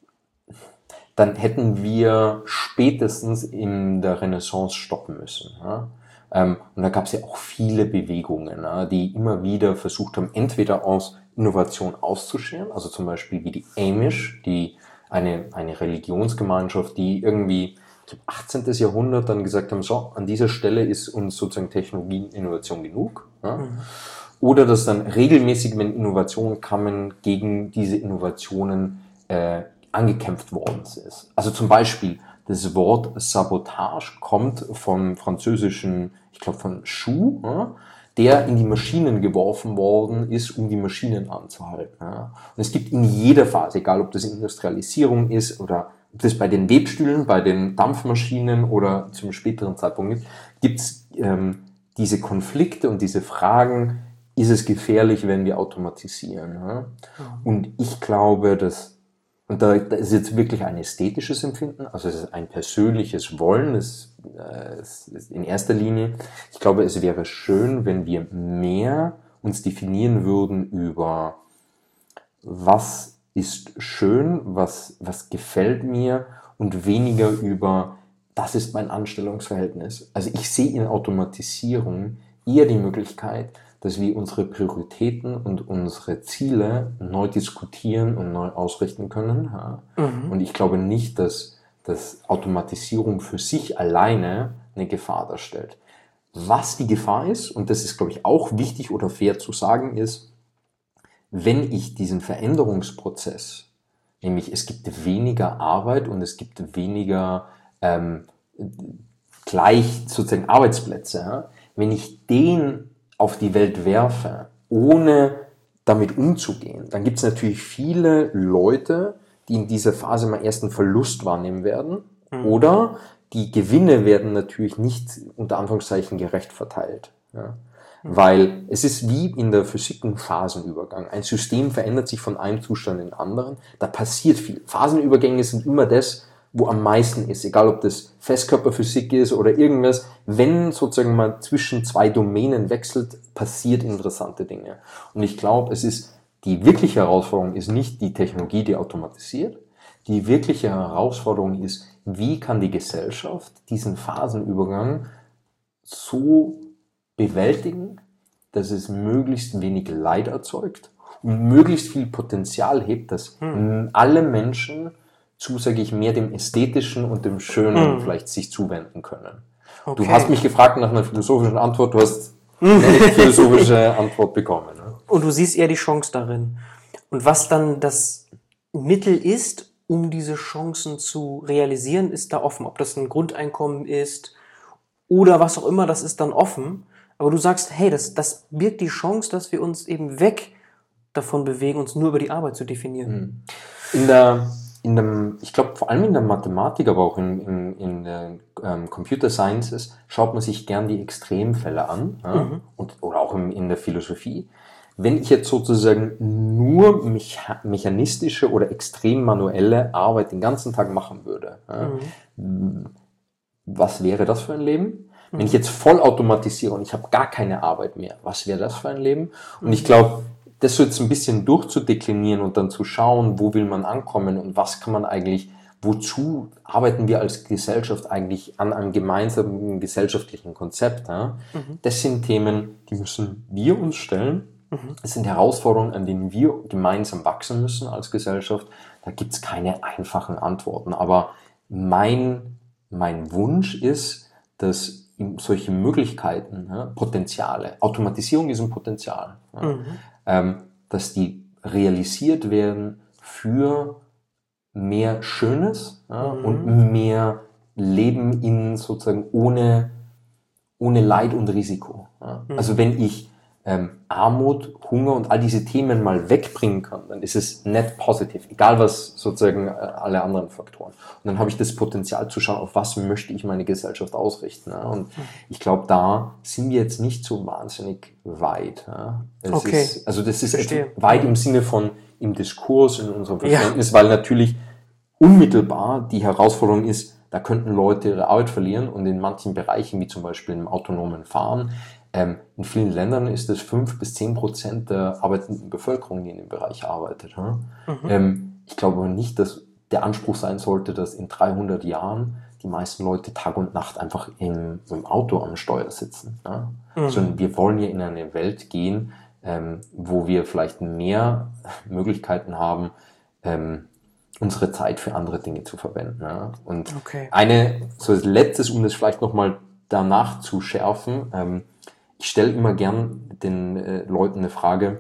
dann hätten wir spätestens in der Renaissance stoppen müssen. Ja? Ähm, und da gab es ja auch viele Bewegungen, ja, die immer wieder versucht haben, entweder aus Innovation auszuscheren, also zum Beispiel wie die Amish, die eine, eine Religionsgemeinschaft, die irgendwie im achtzehnten Jahrhundert dann gesagt haben, so, an dieser Stelle ist uns sozusagen Technologie und Innovation genug. Ja? Mhm. Oder dass dann regelmäßig, wenn Innovationen kamen, gegen diese Innovationen äh, angekämpft worden ist. Also zum Beispiel das Wort Sabotage kommt vom französischen, ich glaube von Schuh, ja? Der in die Maschinen geworfen worden ist, um die Maschinen anzuhalten. Ja? Und es gibt in jeder Phase, egal ob das Industrialisierung ist oder ob das bei den Webstühlen, bei den Dampfmaschinen oder zum späteren Zeitpunkt gibt, gibt es ähm, diese Konflikte und diese Fragen, ist es gefährlich, wenn wir automatisieren? Ja? Mhm. Und ich glaube, dass, und da, da ist jetzt wirklich ein ästhetisches Empfinden, also es ist ein persönliches Wollen, es, äh, es ist in erster Linie, ich glaube, es wäre schön, wenn wir mehr uns definieren würden über was ist schön, was, was gefällt mir und weniger über, das ist mein Anstellungsverhältnis. Also ich sehe in Automatisierung eher die Möglichkeit, dass wir unsere Prioritäten und unsere Ziele neu diskutieren und neu ausrichten können. Ja. Mhm. Und ich glaube nicht, dass, dass Automatisierung für sich alleine eine Gefahr darstellt. Was die Gefahr ist, und das ist, glaube ich, auch wichtig oder fair zu sagen, ist, wenn ich diesen Veränderungsprozess, nämlich es gibt weniger Arbeit und es gibt weniger ähm, gleich sozusagen Arbeitsplätze, ja, wenn ich den auf die Welt werfe, ohne damit umzugehen, dann gibt es natürlich viele Leute, die in dieser Phase mal erst einen Verlust wahrnehmen werden, mhm. oder die Gewinne werden natürlich nicht unter Anführungszeichen gerecht verteilt. Ja. Weil es ist wie in der Physik ein Phasenübergang. Ein System verändert sich von einem Zustand in den anderen. Da passiert viel. Phasenübergänge sind immer das, wo am meisten ist. Egal, ob das Festkörperphysik ist oder irgendwas. Wenn sozusagen mal zwischen zwei Domänen wechselt, passiert interessante Dinge. Und ich glaube, es ist, die wirkliche Herausforderung ist nicht die Technologie, die automatisiert. Die wirkliche Herausforderung ist, wie kann die Gesellschaft diesen Phasenübergang so bewältigen, dass es möglichst wenig Leid erzeugt und möglichst viel Potenzial hebt, dass hm. alle Menschen zu, sage ich, mehr dem Ästhetischen und dem Schönen hm. vielleicht sich zuwenden können. Okay. Du hast mich gefragt nach einer philosophischen Antwort, du hast eine philosophische Antwort bekommen. Ne? Und du siehst eher die Chance darin. Und was dann das Mittel ist, um diese Chancen zu realisieren, ist da offen. Ob das ein Grundeinkommen ist oder was auch immer, das ist dann offen. Aber du sagst, hey, das, das birgt die Chance, dass wir uns eben weg davon bewegen, uns nur über die Arbeit zu definieren. In der, in dem, ich glaube, vor allem in der Mathematik, aber auch in, in, in der ähm, Computer Sciences schaut man sich gern die Extremfälle an, ja? mhm. und, oder auch in, in der Philosophie. Wenn ich jetzt sozusagen nur mecha- mechanistische oder extrem manuelle Arbeit den ganzen Tag machen würde, ja? mhm. was wäre das für ein Leben? Wenn ich jetzt voll automatisiere und ich habe gar keine Arbeit mehr, was wäre das für ein Leben? Und ich glaube, das so jetzt ein bisschen durchzudeklinieren und dann zu schauen, wo will man ankommen und was kann man eigentlich, wozu arbeiten wir als Gesellschaft eigentlich an einem gemeinsamen gesellschaftlichen Konzept? Ja? Mhm. Das sind Themen, die müssen wir uns stellen Mhm. Es sind Herausforderungen, an denen wir gemeinsam wachsen müssen als Gesellschaft. Da gibt es keine einfachen Antworten. Aber mein, mein Wunsch ist, dass solche Möglichkeiten, ja, Potenziale, Automatisierung ist ein Potenzial, ja, mhm. ähm, dass die realisiert werden für mehr Schönes, ja, mhm. und mehr Leben in sozusagen ohne, ohne Leid und Risiko. Ja. Mhm. Also wenn ich ähm, Armut, Hunger und all diese Themen mal wegbringen kann, dann ist es net positiv, egal was sozusagen äh, alle anderen Faktoren. Und dann habe ich das Potenzial zu schauen, auf was möchte ich meine Gesellschaft ausrichten. Ja. Und mhm. ich glaube, da sind wir jetzt nicht so wahnsinnig weit. Ja. Es okay. ist, also das ist weit im Sinne von im Diskurs, in unserem Verständnis, ja. weil natürlich unmittelbar die Herausforderung ist, da könnten Leute ihre Arbeit verlieren und in manchen Bereichen, wie zum Beispiel im autonomen Fahren, ähm, in vielen Ländern ist es fünf bis zehn Prozent der arbeitenden Bevölkerung, die in dem Bereich arbeitet. Ja? Mhm. Ähm, ich glaube aber nicht, dass der Anspruch sein sollte, dass in dreihundert Jahren die meisten Leute Tag und Nacht einfach im, im Auto am Steuer sitzen. Ja? Mhm. Sondern wir wollen ja in eine Welt gehen, ähm, wo wir vielleicht mehr Möglichkeiten haben, ähm, unsere Zeit für andere Dinge zu verwenden. Ja? Und okay. eine, so als letztes, um das vielleicht nochmal danach zu schärfen, ähm, ich stelle immer gern den äh, Leuten eine Frage,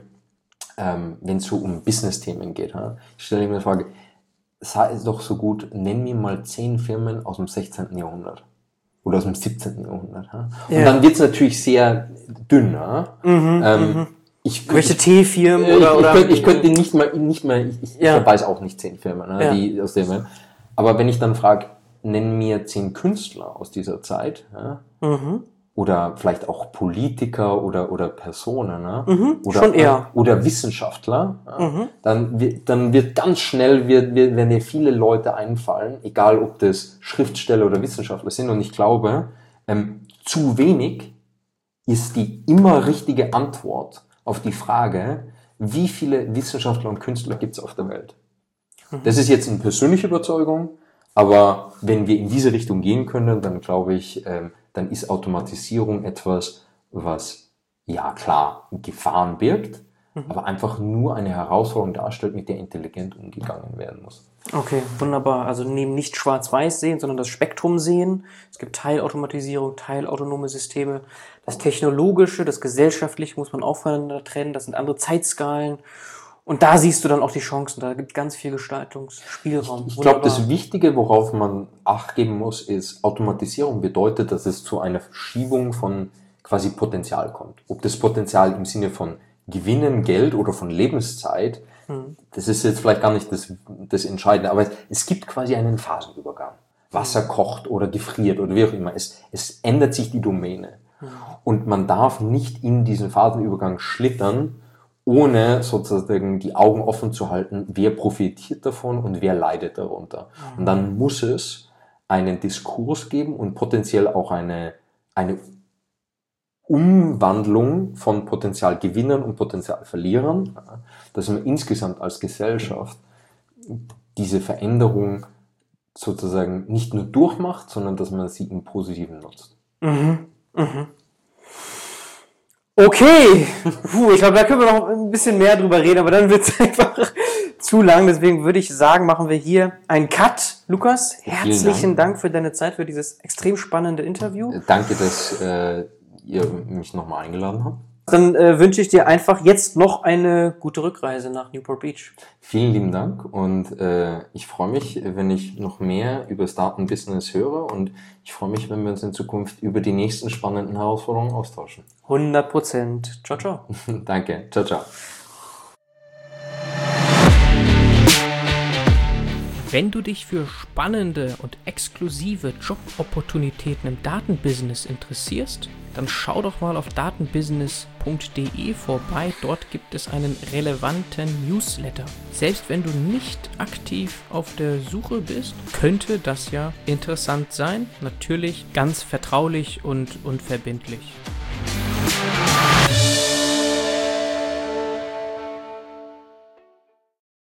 ähm, wenn es so um Business-Themen geht. Ja? Ich stelle immer eine Frage, sei es doch so gut, nenn mir mal zehn Firmen aus dem sechzehnten Jahrhundert oder aus dem siebzehnten Jahrhundert. Ja? Ja. Und dann wird es natürlich sehr dünn. Ja? Mhm, ähm, Ich, Welche Teefirmen äh, oder, ich, oder? Ich könnte, ich könnte nicht mal, nicht mal, ich, ja. ich weiß auch nicht zehn Firmen, ne, ja. die aus dem. Aber wenn ich dann frage, nenn mir zehn Künstler aus dieser Zeit, ja, mhm. oder vielleicht auch Politiker oder oder Personen, ne, mhm, oder schon eher. oder Wissenschaftler, ja, mhm. dann wird dann wird ganz schnell wird, wird werden dir viele Leute einfallen, egal ob das Schriftsteller oder Wissenschaftler sind. Und ich glaube, ähm, zu wenig ist die immer richtige Antwort auf die Frage, wie viele Wissenschaftler und Künstler gibt es auf der Welt? Mhm. Das ist jetzt eine persönliche Überzeugung, aber wenn wir in diese Richtung gehen können, dann glaube ich, ähm, dann ist Automatisierung etwas, was, ja klar, Gefahren birgt, mhm. aber einfach nur eine Herausforderung darstellt, mit der intelligent umgegangen werden muss. Okay, wunderbar. Also neben nicht schwarz-weiß sehen, sondern das Spektrum sehen. Es gibt Teilautomatisierung, teilautonome Systeme. Das Technologische, das Gesellschaftliche muss man auch voneinander trennen. Das sind andere Zeitskalen. Und da siehst du dann auch die Chancen. Da gibt es ganz viel Gestaltungsspielraum. Ich, ich glaube, das Wichtige, worauf man Acht geben muss, ist, Automatisierung bedeutet, dass es zu einer Verschiebung von quasi Potenzial kommt. Ob das Potenzial im Sinne von Gewinnen, Geld oder von Lebenszeit, hm. das ist jetzt vielleicht gar nicht das, das Entscheidende, aber es gibt quasi einen Phasenübergang. Wasser kocht oder gefriert oder wie auch immer. Es, es ändert sich die Domäne. Hm. Und man darf nicht in diesen Phasenübergang schlittern, ohne sozusagen die Augen offen zu halten, wer profitiert davon und wer leidet darunter. Mhm. Und dann muss es einen Diskurs geben und potenziell auch eine, eine Umwandlung von Potenzialgewinnern und Potenzialverlierern, dass man insgesamt als Gesellschaft diese Veränderung sozusagen nicht nur durchmacht, sondern dass man sie im Positiven nutzt. Mhm. Mhm. Okay, Puh, ich glaube, da können wir noch ein bisschen mehr drüber reden, aber dann wird es einfach zu lang. Deswegen würde ich sagen, machen wir hier einen Cut. Lukas, herzlichen Dank. Dank für deine Zeit, für dieses extrem spannende Interview. Danke, dass äh, ihr mich nochmal eingeladen habt. Dann äh, wünsche ich dir einfach jetzt noch eine gute Rückreise nach Newport Beach. Vielen lieben Dank und äh, ich freue mich, wenn ich noch mehr über das Datenbusiness höre und ich freue mich, wenn wir uns in Zukunft über die nächsten spannenden Herausforderungen austauschen. hundert Prozent. Ciao, ciao. Danke. Ciao, ciao. Wenn du dich für spannende und exklusive Jobopportunitäten im Datenbusiness interessierst, dann schau doch mal auf datenbusiness punkt de vorbei. Dort gibt es einen relevanten Newsletter. Selbst wenn du nicht aktiv auf der Suche bist, könnte das ja interessant sein. Natürlich ganz vertraulich und unverbindlich.